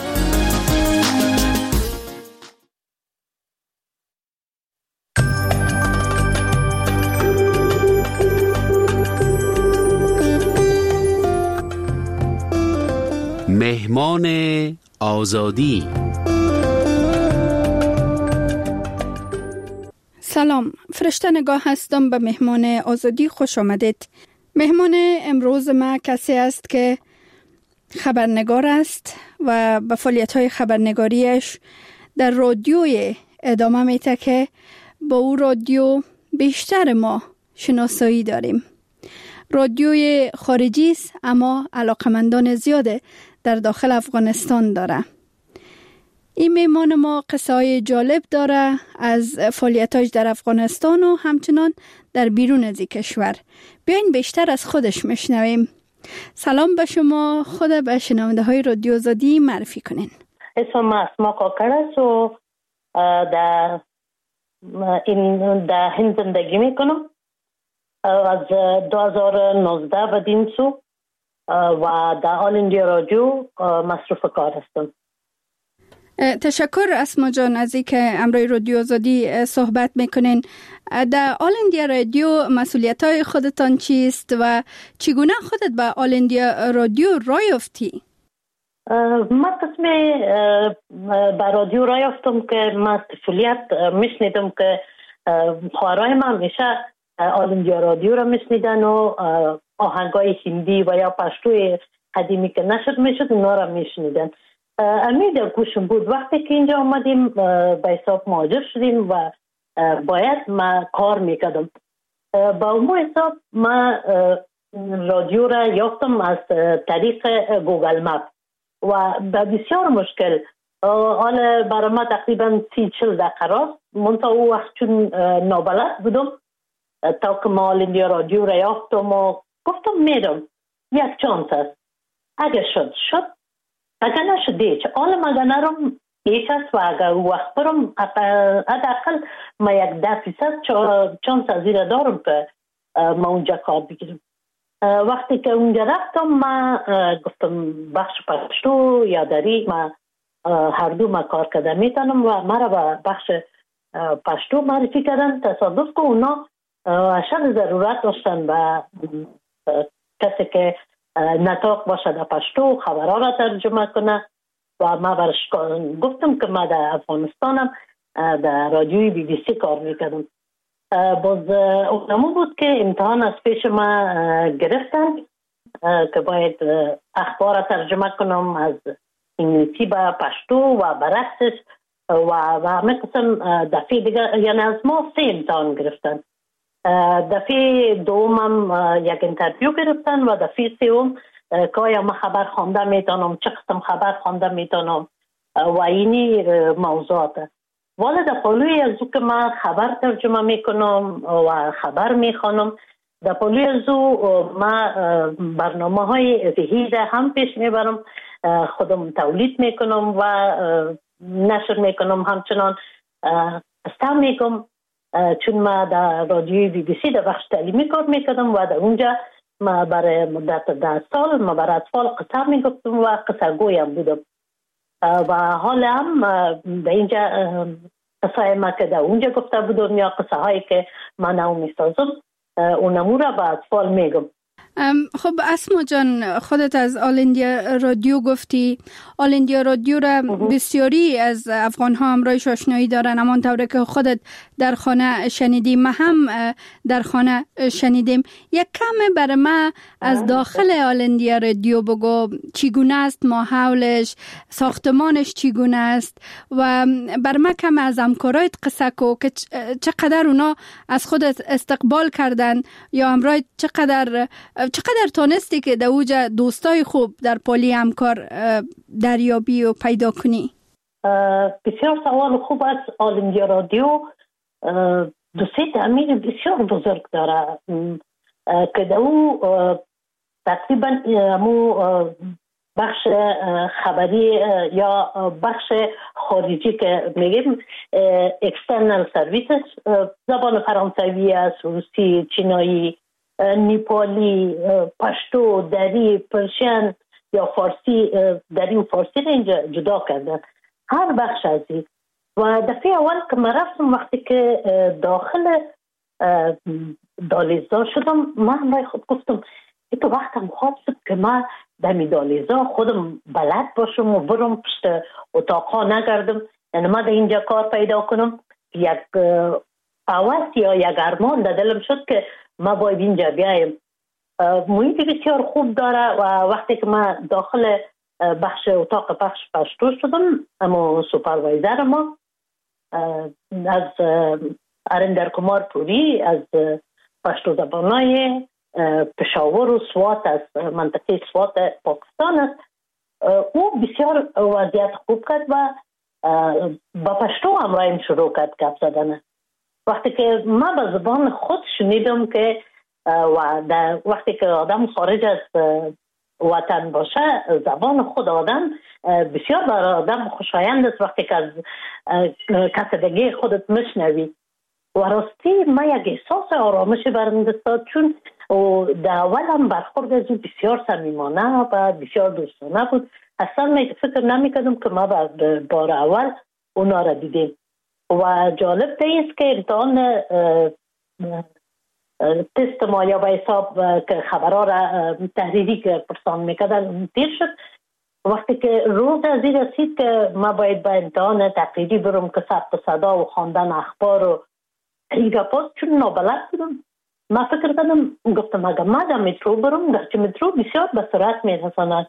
مهمان آزادی. سلام، فرشته نگاه هستم. به مهمان آزادی خوش آمدید. مهمان امروز ما کسی است که خبرنگار است و به فعالیت‌های خبرنگاریش در رادیوی ادامه میده که با او رادیو بیشتر ما شناسایی داریم. رادیوی خارجی است اما علاقمندان زیاده در داخل افغانستان داره. این مهمان ما قصه‌های جالب داره از فعالیتاش در افغانستان و همچنان در بیرون از کشور. بیاین بیشتر از خودش میشنویم. سلام به شما، خود به شنونده های رادیو آزادی معرفی کنین. اسمم اسما کاکر است و در هند زندگی میکنم. از 2019 به دین سو و در آل اندیا رادیو مصروف کار هستم. تشکر اسما جان از اینکه امروی رادیو آزادی صحبت میکنین. در آل اندیا رادیو مسئولیت‌های خودتان چیست و چگونه خودت به آل اندیا رادیو راه یافتی؟ من قسمی به رادیو راه یافتم که من طفولیت میشنیدم که خواهرای من میشه آل اندیا رادیو را میشنیدن و آهنگای هندی و یا پشتوی قدیمی که نشد میشد اونا را میشنیدن. امید گوشم بود. وقتی که اینجا آمدیم به حساب مهاجر شدیم و باید ما کار میکردم. با اون حساب ما رادیو را یافتم از طریق گوگل مپ و بسیار مشکل. حالا برای ما تقریبا 30-40 دقیقه راست. منطقه او وقت چون نابلد بودم تا که ما آل اندیا رادیو را یافتم و گفتم میرم یک چانس است. اگه شد اگر نشده چه حالا مگه نرم یک است و اگر وقت برم حداقل ما 10% چانس از این دارم که ما اونجا کار بگیرم. وقتی که اونجا رفتم ما گفتم بخش پشتو یا دری ما هر دو ما کار کرده میتونم و مرا به بخش پشتو معرفی کردن. تصادف که اونا اشد ضرورت داشتن و کسی که نطاق باشه در پشتو خبرها را ترجمه کنه و ما برش گفتم که ما در افغانستانم در رادیوی بی بی سی کار میکردم. باز اونمو بود که امتحان از پیش ما گرفتن که باید اخبار را ترجمه کنم از انگلیسی به پشتو و برعکسش و همه قسم دفعه دیگه، یعنی از ما 3 امتحان گرفتن. دفعه دومم یک انترویو گرفتن و دفعه سوم که آیا من خبر خوانده میتونم، چه قسم خبر خوانده میتونم و اینی موضوعات. ولی در پالوی از او که من خبر ترجمه میکنم و خبر میخوانم، در پالوی از او من برنامه های ذهی هم پیش میبرم، خودم تولید میکنم و نشر میکنم. همچنان استم میکنم چون ما در رادیوی بی بی سی در بخش تعلیمی کار میکردم و در اونجا ما برای مدت 10 سال ما برای اطفال قصه میگفتم و قصه گویم بودم و حالا هم در اینجا قصه ما که در اونجا گفته بودم یا قصه هایی که من نو میسازم اونمو را به اطفال میگم. خب اسما جان، خودت از آل اندیا رادیو گفتی. آل اندیا رادیو را بسیاری از افغان ها همراهش آشنایی دارن، امان طوره که خودت در خانه شنیدیم، ما هم در خانه شنیدیم. یک کم برای ما از داخل آل اندیا رادیو بگو، چگونه است ماحولش، ساختمانش چگونه است و بر ما کم از همکارایت قصه کو که چقدر اونا از خودت استقبال کردن یا همراه چقدر تونستی که در اوجا دوستای خوب در پالی همکار دریابی و پیدا کنی؟ بسیار سوال خوب است. آل اندیا رادیو دوستی تعمیر بسیار بزرگ داره که در او تقریبا بخش خبری یا بخش خارجی که میگیم اکسترنال سرویسز، زبان فرانسوی است، روسی، چینایی، نیپالی، پشتو، دری، پرشین یا فارسی. دری و فارسی را اینجا جدا کردن، هر بخش از این. و دفعه اول که من رفتم، وقتی که داخل دالیزا شدم، من برای خود گفتم تو وقتم خواب شد که من دمی دالیزا خودم بلد باشم و برم پشت اتاقها نگردم. یعنی من در اینجا کار پیدا کنم. یک هوس یا یک ارمان در دلم شد که ما باید اینجا بیایم. محیط بسیار خوب داره و وقتی که من داخل بخش اتاق بخش پشتو شدم، اما سوپروایزر ما از ارندر کمار پوری از پشتو زبانای پشاور و سوات است، منطقه سوات پاکستان است. او بسیار وضعیت خوب کرد و با پشتو همراهیم شروع کرد گپ زدن. وقتی که من به زبان خود شنیدم که و وقتی که آدم خارج از وطن باشه، زبان خود آدم بسیار برای آدم خوشایند است. وقتی که از کسدگی خودت مشنوی و راستی من یک احساس آرامش برم دست داد، چون در اول هم برخورد از او بسیار صمیمانه و بسیار دوستانه بود. اصلا فکر نمی‌کردم که ما بار اول اونا را دیدیم. و جالب است که امتحان تست ما یا به حساب که خبرها را تحریری که پرسان میکردن تیر شد. وقتی که روز از این رسید که ما باید به امتحان تقریری برم که ثبت صدا و خواندن اخبار و این گپاست، چون نابلد بودم، ما فکر کردم، گفتم اگر ما در مترو برم، گرچه مترو بسیار به سرعت میرساند،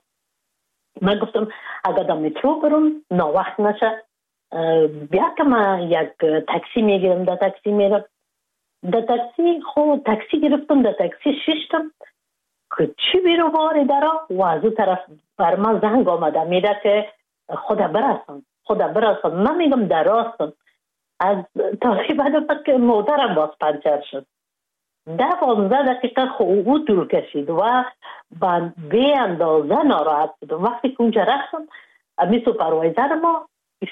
من گفتم اگر در مترو برم ناوقت نشه، بیا که من یک تاکسی میگیرم، در تاکسی میرم. در تاکسی گرفتم، در تاکسی ششتم که چی بیرو باری درا و از اون طرف بر من زنگ آمده میده که خدا برسان. من میگم در راستم. از تقریبا که موترم باز پنچر شد. 10-15 دقیقه او طول کشید و به اندازه ناراحت بودم. وقتی که اونجا رفتم، امی سوپروایزر ما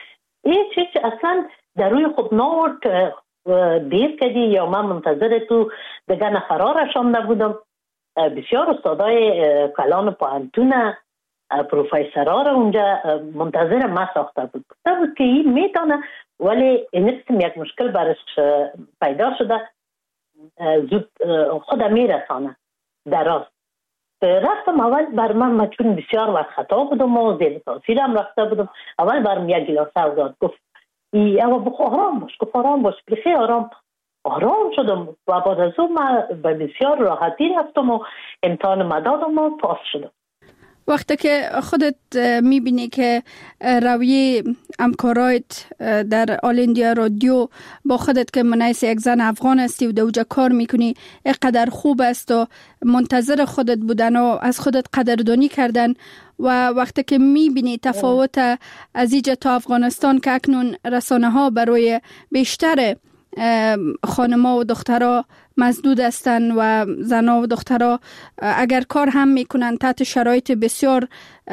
هیچ اصلا در روی خود ناورد که دیر کردی یا من منتظر تو دیگه نفرها رشانده بودم. بسیار استادای کلان پوهنتون، پروفیسرها را اونجا منتظر ما ساخته بود. گفته بود که این میتونه، ولی این قسم یک مشکل برش پیدا شده، زود خود میرسانه در راست. رفتم اول بر من چون بسیار وقت خطا بودم و زیر تاثیرم رفته بودم، اول برم یک گلاسه داد، گفت اما بخو آرام باش بخیر آرام شدم و بعد از اون من به بسیار راحتی رفتم و امتحان مدادم و پاس شدم. وقتی که خودت میبینی که رویه همکارایت در آل اندیا رادیو با خودت که منعیس یک زن افغان هستی و دوجا کار میکنی اینقدر خوب است و منتظر خودت بودن و از خودت قدردانی کردن، و وقتی که میبینی تفاوت از اینجا تا افغانستان که اکنون رسانه ها برای بیشتر خانما و دخترها مسدود هستن و زنها و دخترها اگر کار هم میکنن تحت شرایط بسیار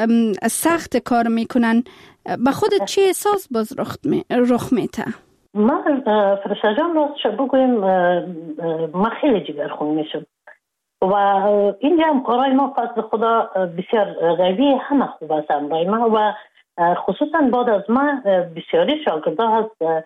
سخت کار میکنن، به خودت چی احساس باز رخ میته؟ من فرشته جان راستش بگویم من خیلی جگرخون میشم و اینجا هم کارهای ما فضل خدا بسیار قوی، همه خوب است همراه ما و خصوصا بعد از ما بسیاری شاگرده هست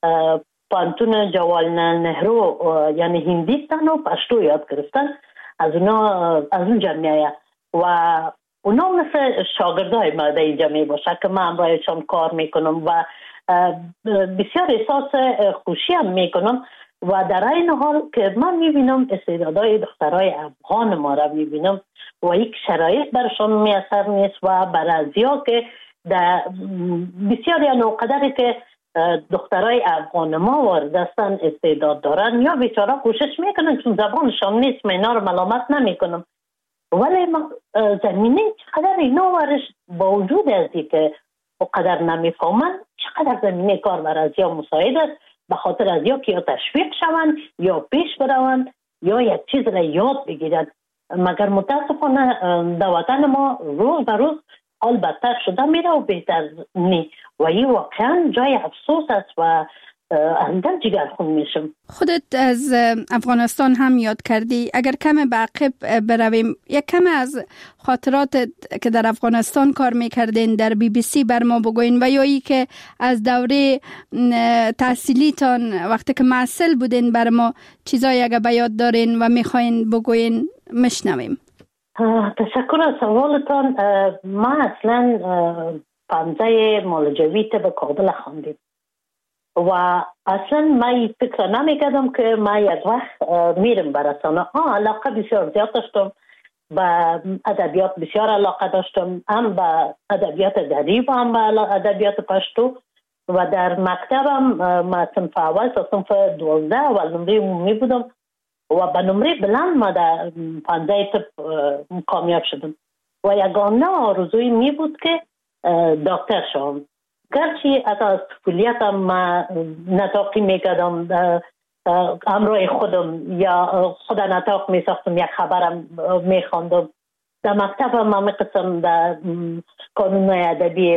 پانتون جواهرلال نهرو یعنی هندیستان و پشتو یاد گرفتن، از اون جمعیه و اونا مثل شاگردای ما در این جمعیه باشه که من همراهشان کار میکنم و بسیار احساس خوشی هم میکنم و در این حال که من میبینم استعدادهای دخترای افغان ما را میبینم و یک شرایط برشان میسر نیست و برازیا که در بسیار یا نوقدری که دخترای افغان ما وارد هستن استعداد دارن یا بیچاره کوشش میکنن چون زبانشان نیست، من اینا رو ملامت نمیکنم، ولی زمینه چقدر اینا ورش با وجود ازی که اقدر نمیفهمن چقدر زمینه کار برازیا مساعد است، به خاطر از یا که یا تشویق شوند یا پیش بروند یا یک چیز را یاد بگیرند. مگر متاسفانه در وطن ما روز به روز حال بدتر شده میره و بهتر نی و این واقعا جای افسوس است و اندر جگرخون میشم. خودت از افغانستان هم یاد کردی، اگر کم به عقب برویم، یک کم از خاطرات که در افغانستان کار میکردین در BBC بر ما بگوین و یا ای که از دوره تحصیلیتان وقتی که محصل بودین بر ما چیزایی اگر به یاد دارین و میخواین بگوین مشنویم. تشکر از سوالتان. ما اصلا پانزه مالجوی به کابل خواندیم و اصلا ما فکر نمیکردم که ما یک وقت میرم به رسانه. علاقه بسیار زیاد داشتم، به ادبیات بسیار علاقه داشتم، هم به ادبیات دری و هم به ادبیات پشتو و در مکتبم ما صنف اول تا صنف 12 اول نمره عمومی بودم و به نمره بلند ما در پانزه طب کامیاب شدم و یگانه آرزوی می بود که دکتر شوم. گرچه از طفولیتم ما نطاقی میکردم، همراه خودم یا خود نطاق میساختم، یک خبرم میخواندم. در مکتبم ما میقسم در کانون ادبی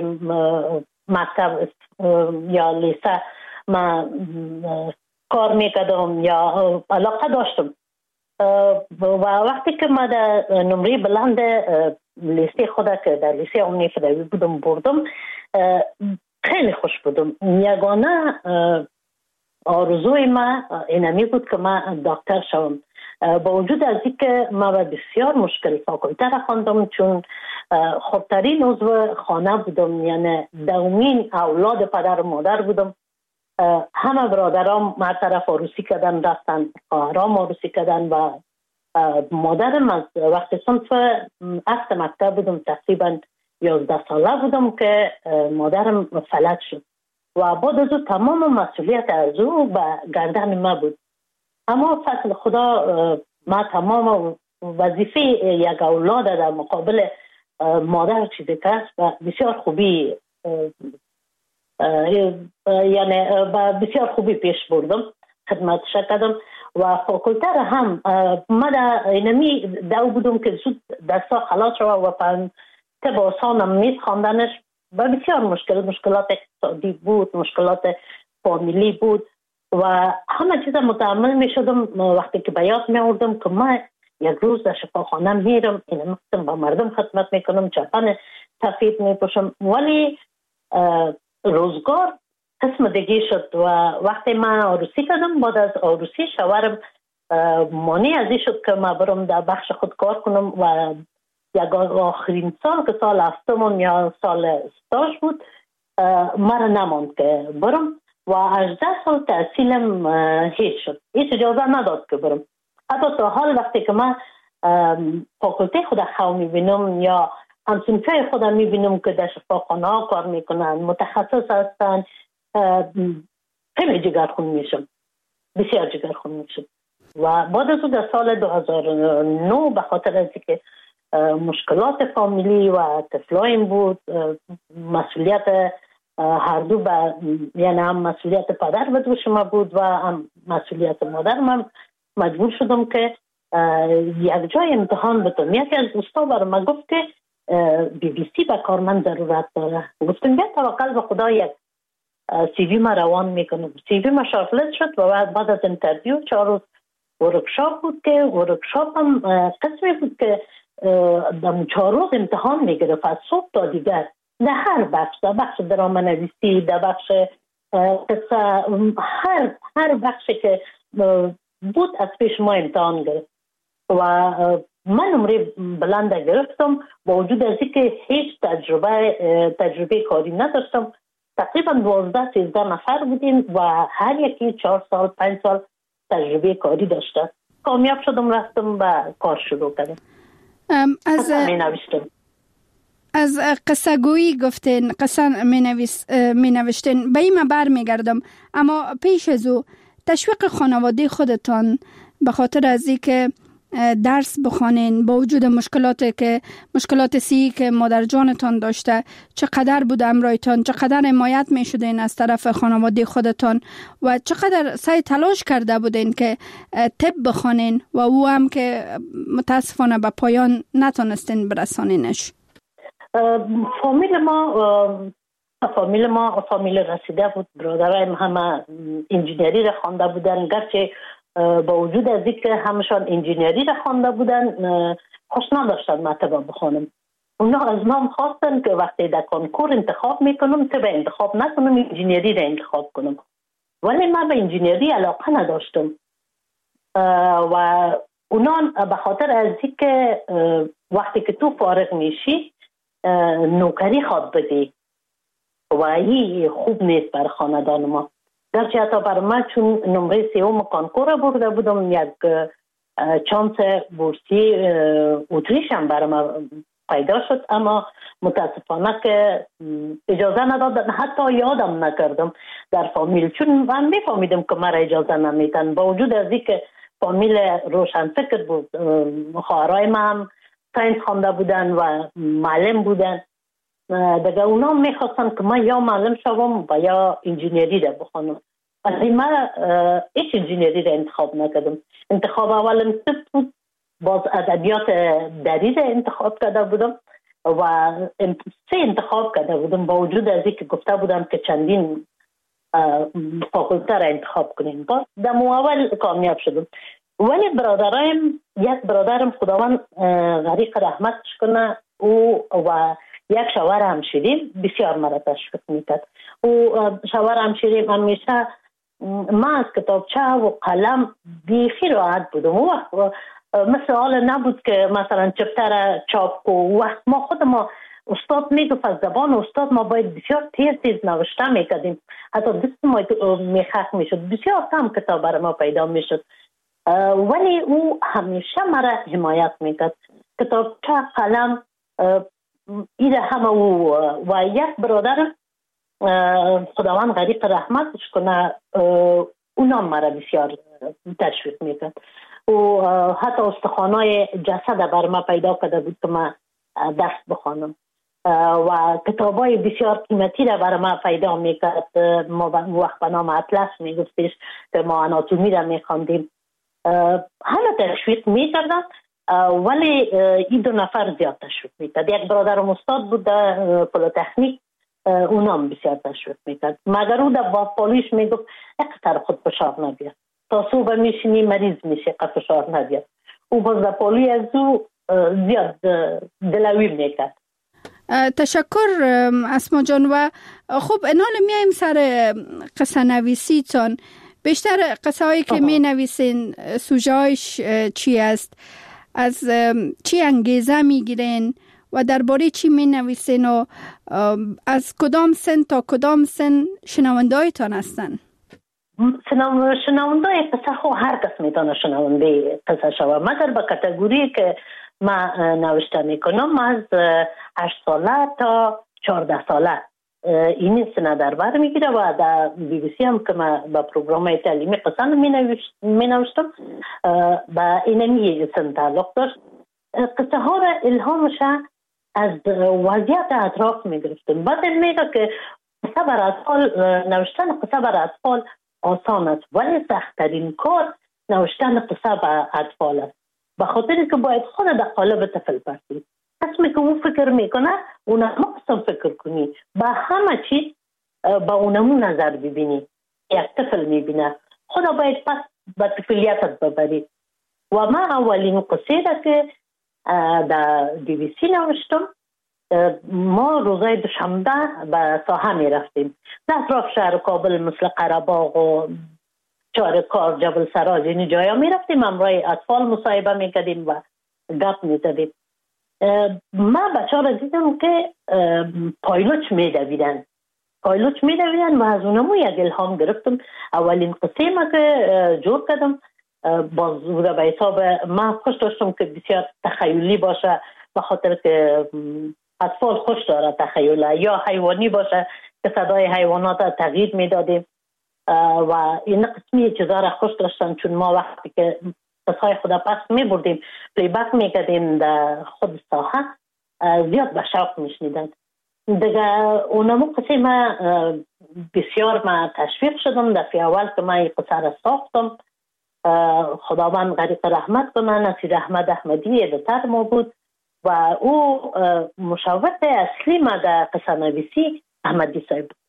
مکتب یا لیسه ما کار میکردم یا علاقه داشتم و وقتی که ما در نمره بلند لیسه خود که در لیسه عمومی فدوی بودم بردم، خیلی خوش بودم. یگانه آرزوی ما اینمی بود که ما دکتر شوم. با وجود از اینکه ما بسیار مشکل فاکولته را خواندم، چون خودترین عضو خانه بودم، یعنی دومین اولاد پدر و مادر بودم. همه برادرام ما طرف عروسی کردن رفتن، خواهرام عروسی کردن و مادرم از وقتی صنف هفت مکتب بودم تقریبا 11 ساله بودم که مادرم فلج شد و بعد از او تمام مسئولیت از او به گردن ما بود. اما فضل خدا ما تمام وظیفه یک اولاد در مقابل مادر چیزی که است و بسیار خوبی یعنی بسیار خوبی پیش بردم، خدمتش کردم و فاکولته را هم ما در اینمی دو بودم که زود دستا خلاص شد و طب آسانم نیست خواندنش و بسیار مشکلات اقتصادی بود، مشکلات فامیلی بود و همه چیز متحمل می شدم. وقتی که به یاد می آوردم که ما یک روز در شفاخانه میرم، این با مردم خدمت میکنم، چپن سفید میپوشم، ولی روزگار قسم دیگه شد و وقتی من عروسی کردم، بعد از عروسی شوهرم مانع از این شد که من برم در بخش خود کار کنم و یک آخرین سال که سال هفتم یا سال استاژ بود مرا نماند که برم و 18 سال تحصیلم هیچ شد، هیچ اجازه نداد که برم. حتی تا حال وقتی که من فاکولته خود خو میبینم یا همسنفه خودم میبینم که در شفاخانه ها کار میکنن، متخصص هستن، خیلی جگرخون میشم، بسیار جگرخون میشم. و بعد از در سال 2009 به خاطر از که مشکلات فامیلی و طفلایم بود، مسئولیت هر دو یعنی هم مسئولیت پدر به دوش ما بود و هم مسئولیت مادر من مجبور شدم که یک جای امتحان بتونم. یکی از دوستا برای من گفت که BBC به کار من ضرورت داره. گفتم بیا توکل به خدا، یک سی وی ما روان میکنم. سی وی ما شارتلیست شد و بعد از انترویو 4 روز ورکشاپ بود که ورکشاپ هم قسمی بود که در 4 روز امتحان میگرفت از صبح تا دیگر در هر بخش، در بخش درام نویسی، در بخش قصه، هر بخشی که بود از پیش ما امتحان گرفت و من نمره بلند گرفتم با وجود از اینکه هیچ تجربه کاری نداشتم. تقریبا 12-13 نفر بودیم و هر یکی 4 سال 5 سال تجربه کاری داشته. کامیاب شدم، رفتم و کار شروع کردم. از قصه گویی گفتین، قصه می نوشتین، به این بر می گردم. اما پیش از او تشویق خانواده خودتان به خاطر از این که درس بخوانین با وجود مشکلات سی که مادر جانتان داشته، چقدر بود امرایتان، چقدر حمایت می شدین از طرف خانواده خودتان و چقدر سعی تلاش کرده بودین که طب بخوانین و او هم که متاسفانه به پایان نتونستین برسانینش؟ فامیل ما فامیل رسیده بود. برادرایم همه انجینری را خوانده بودن، گرچه با وجود از اینکه همشان انجینری را خوانده بودن خوش نداشتن مطلب بخونم. اونا از ما خواستن که وقتی در کنکور انتخاب میکنم طب انتخاب نکنم، انجینری را انتخاب کنم. ولی من به انجینری علاقه نداشتم و اونا به خاطر از اینکه وقتی که تو فارغ میشی نوکری خواد بدی و این خوب نیست بر خاندان ما. گرچه حتی بر من چون نمره 3 کنکور برده بودم، یک چانس بورسی اتریش هم بر من پیدا شد، اما متاسفانه که اجازه ندادن، حتی یادم نکردم در فامیل، چون من میفهمیدم که مرا اجازه نمیدن. با وجود از اینکه فامیل روشنفکر بود، خواهرای من هم ساینس خوانده بودن و معلم بودن، دیگه اونا میخواستن که من یا معلم شوم و یا انجینری را بخونم. ولی من هیچ انجینری را انتخاب نکردم. انتخاب اولم طب بود، باز ادبیات دری را انتخاب کرده بودم و 3 انتخاب کرده بودم، با وجود از اینکه گفته بودم که چندین فاکولته را انتخاب کنیم. باز در اول کامیاب شدم. ولی یک برادرم خداوند غریق رحمتش کنه، او و یک شوهر همشیریم بسیار مرا تشویق میکرد. او شوهر همشیریم همیشه من از کتابچه و قلم بیخی راحت بودم. او وقت مثل حال نبود که مثلا چپتر چاپ و وقت ما خود ما استاد میگفت از زبان استاد ما باید بسیار تیز نوشته میکردیم، حتی دست ما میخک میشد، بسیار کم کتاب برای ما پیدا میشد. ولی او همیشه مرا حمایت میکرد. کتابچه قلم ایده همه او و یک برادر خداوند غریق رحمتش کنه اونا مرا بسیار تشویق میکرد. و حتی استخوانای جسد بر ما پیدا کرده بود که من دست بخوانم و کتابای بسیار قیمتی را بر ما پیدا میکرد. ما وقت به نام اطلس میگفتش که ما آناتومی را میخواندیم. همه تشویق میکردن، ولی این 2 نفر زیاد تشویق میکرد. یک برادرم استاد بود در پلیتکنیک، اونام بسیار تشویق میکرد، مگر او در پالیش میگفت اقتر خود فشار نبید، تا صبح میشینی مریض میشه قد فشار نبید. او باز در پالی از او زیاد دلویر میکرد. تشکر اسما جان. و خب انال میایم سر قصه نویسی تان. بیشتر قصه هایی که می نویسین سوژه‌اش چی است؟ از چی انگیزه می گیرین و درباره چی می نویسین و از کدام سن تا کدام سن شنونده هایتان هستن؟ شنونده قصه خو هر کس میتونه شنونده قصه شوه، مگر به کاتگوری که من نوشته میکنم از 8 ساله تا 14 ساله این سنه در بر میگیره و در BBC هم که من با پروگرام تعلیمی قصه می نوشتم با اینمی سن تعلق داشت. قصه ها را الهامش از وضعیت اطراف می گرفتم. بعد میگه که قصه بر اطفال، نوشتن قصه بر اطفال آسان است، ولی سخت‌ترین کار نوشتن قصه بر اطفال است، به خاطر که باید خود در قالب طفل برسی. قسمی که او فکر میکنه اونم قسم فکر کنی، با همه چیز با اونمو نظر ببینی. یک طفل میبینه، خدا باید پس به طفلیتت ببری. و من اولین قصه را که در BBC نوشتم، ما روزای دوشنبه به ساحه میرفتیم در اطراف شهر کابل، مثل قره‌باغ و چارکار، جبل سراج، این جایا میرفتیم، همراه اطفال مصاحبه میکردیم و گپ میزدیم. من بچه ها را دیدم که پایلوچ میدویدن و از اونمو یک الهام گرفتم. اولین قصه ما که جور کردم باز به حساب من خوش داشتم که بسیار تخیلی باشه، به خاطر که اطفال خوش داره تخیله، یا حیوانی باشه که صدای حیوانات تغییر میدادیم و این قسمی چیزا را خوش داشتم، چون ما وقتی که قصای خدا پس میبردیم پلیبک میکردیم در خود ساحه زیاد به شوق میشنیدن دیگه. اونمو قصه ما بسیار ما تشویق شدم. دفعه اول که ما این قصه را ساختم، خداوند غریق رحمت کنه، نصیر احمد احمدی ادیتور ما بود و او مشاور اصلی ما در قصه نویسی احمدی صاحب بود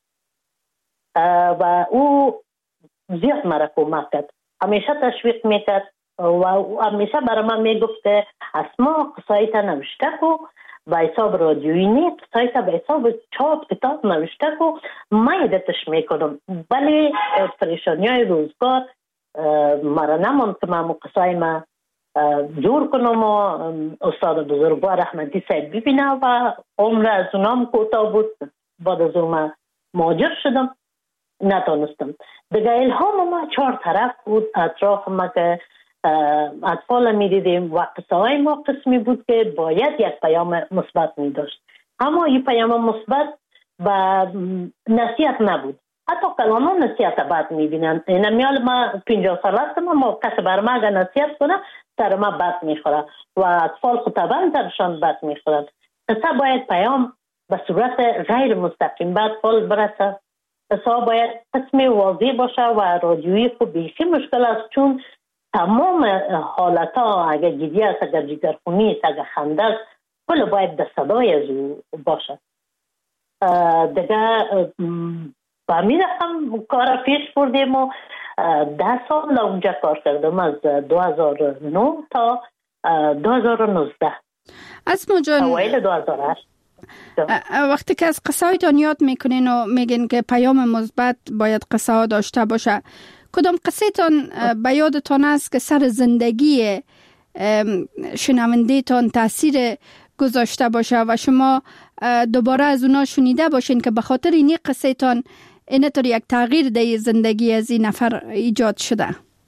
و او زیاد مرا کمک کرد، همیشه تشویق میکرد و همیشه برای من میگفت که اسما قصایت نوشته کو به حساب رادیویی نیست، قصایت به حساب چاپ کتاب نوشته کو، من ایدتش میکنم. ولی پریشانی های روزگار مرا نماند که من قصای ما دور کنم و استاد بزرگوار احمدی صاحب ببینه و عمر از اونام کوتاه بود. بعد از اون من مهاجر شدم، نتونستم. دیگه الهام ما 4 طرف بود اطراف ما که اطفال می دیدیم و قصه های ما قسمی بود که باید یک پیام مثبت می داشت، اما این پیام مثبت و نصیحت نبود. حتی کلاما نصیحت بد می بینن. این میال ما 50 سال هستم، اما کسی بر ما اگر نصیحت کنه سر ما بد می خوره و اطفال خطبان درشان بد می خورند. قصه باید پیام به صورت غیر مستقیم به اطفال برسه. قصه باید قسم واضح باشه و رادیویی خب بیخی مشکل است، چون تمام حالت ها اگر جدی است، اگر جگرخونی است، اگر خنده است، کل باید در صدای از او باشه. دیگه با می رفتم کار پیش بردیم و 10 سال اونجا کار کردم، از 2009 تا 2019. اسما جان، اوایل 2008. وقتی که از قصه هایتان یاد میکنین و میگین که پیام مثبت باید قصه ها داشته باشه، کدام قصه تان به یادتان است که سر زندگی شنونده تان تاثیر گذاشته باشه و شما دوباره از اونا شنیده باشین که به خاطر این قصه تان اینطور یک تغییر در زندگی از این نفر ایجاد شده؟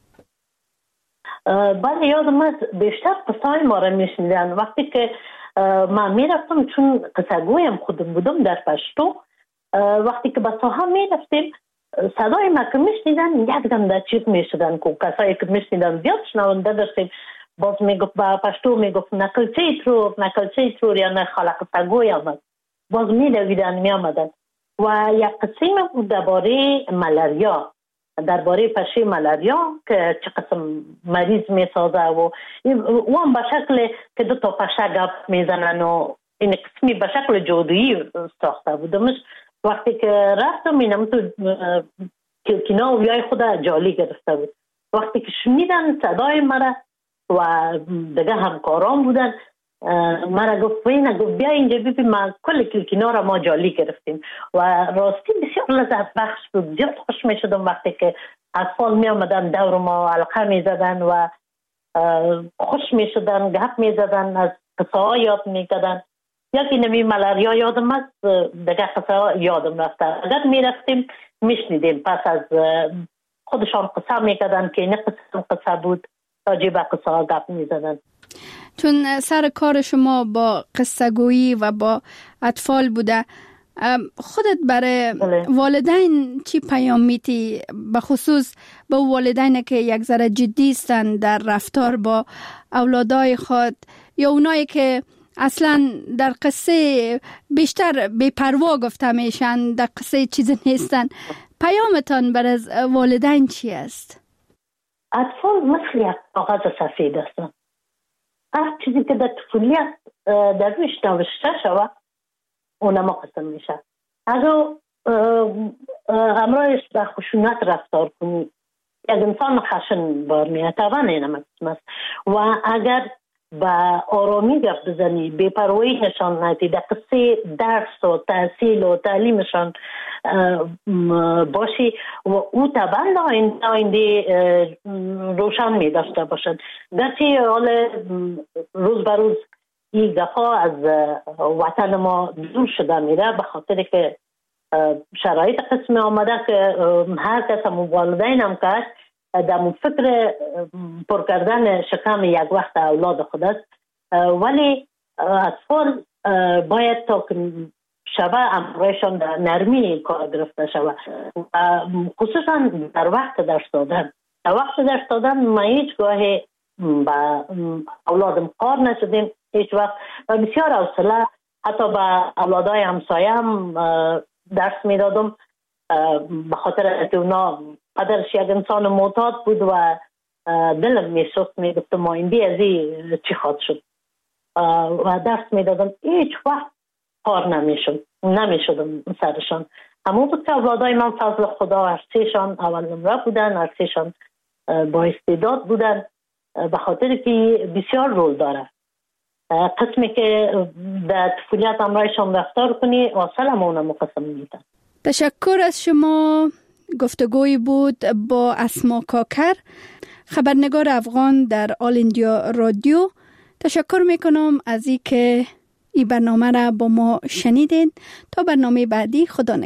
بله، یادم است بیشتر قصه های ما را میشنیدن. وقتی که من میرفتم، چون قصه گویم خودم بودم در پشتو، وقتی که به ساحه میرفتیم صدای ما که میشنیدن یک دم در چیز میشدن که کسایی که میشنیدن زیاد شنونده داشتیم. باز میگفت با پشتو میگفت نکلچه ترور یا نه خلق قصه گوی آمد، باز میدویدن میامدن. و یک قسم بود درباره ملاریا، درباره پشه ملاریا که چه قسم مریض میسازه و هم به شکل که 2 تا پشه گپ میزنن و این قسمی به شکل جادویی ساخته بودمش. وقتی که رفتم اینم تو کلکینا و بیای خود جالی گرفته بود. وقتی که شنیدن صدای مرا و دیگه همکاران بودن، مرا گفت بیا اینجا ببین، ما کل کلکینا را ما جالی گرفتیم و راستی بسیار لذت بخش بود. زیاد خوش می شدم وقتی که اطفال می آمدن دور ما حلقه می زدن و خوش می شدن، گپ می زدن، از قصه ها یاد می کردن. یکی نمی ملاریا یادم است، دیگه قصه ها یادم رفته. اگر می رفتیم می شنیدیم، پس از خودشان قصه می کردن که این قصه بود، راجع به قصه ها گپ می زدن. چون سر کار شما با قصه گویی و با اطفال بوده، خودت برای والدین چی پیام میتی؟ به خصوص به والدین که یک ذره جدی هستند در رفتار با اولادای خود، یا اونایی که اصلا در قصه بیشتر بی‌پروا گفته میشن، در قصه چیزی نیستن، پیامتان برای والدین چی است؟ اطفال مثل یک کاغذ سفید هستند. هر چیزی که در طفولیت در رویش نوشته شود اونما قسم میشه. اگر همراهش به خشونت رفتار کنی، یک انسان خشن بار میاد، طبعا اینم قسم است. و اگر با آرامی گفت بزنی، بی‌پروایی نشان ندی، در قصه درس و تحصیل و تعلیمشان باشی و او طبعا آینده روشن می داشته باشد. گرچه حال روز به روز این گفا از وطن ما دور شده میره، به خاطر که شرایط قسم آمده که هر کس والدین هم که در فکر پر کردن شکم یک وقت اولاد خود است، ولی اطفال باید تا که شبه امرایشان در نرمی کار گرفته شود، خصوصا در وقت درس دادن. در وقت درس دادن ما هیچ گاهی با اولادم کار نشدیم، هیچ وقت بسیار حوصله حتی با اولادای همسایه هم درس میدادم، به خاطر که اونا پدرش یک انسان معتاد بود و دلم میسوخت، میگفتم آینده از این چی خواهد شد. و درس میدادن هیچ وقت کار نمیشدم سرشان. همون بود که اولادای من فضل خدا هرسیشان اول نمره بودن، هرسیشان با استعداد بودن، به خاطر که بسیار رول داره. قسمی که در طفولیت امرایشان رفتار کنی اصلا همونه مقسم میدن. تشکر از شما. گفتگوی بود با اسما کاکر، خبرنگار افغان در آل اندیا رادیو. تشکر میکنم از این که این برنامه را با ما شنیدین. تا برنامه بعدی، خدا نگهدار.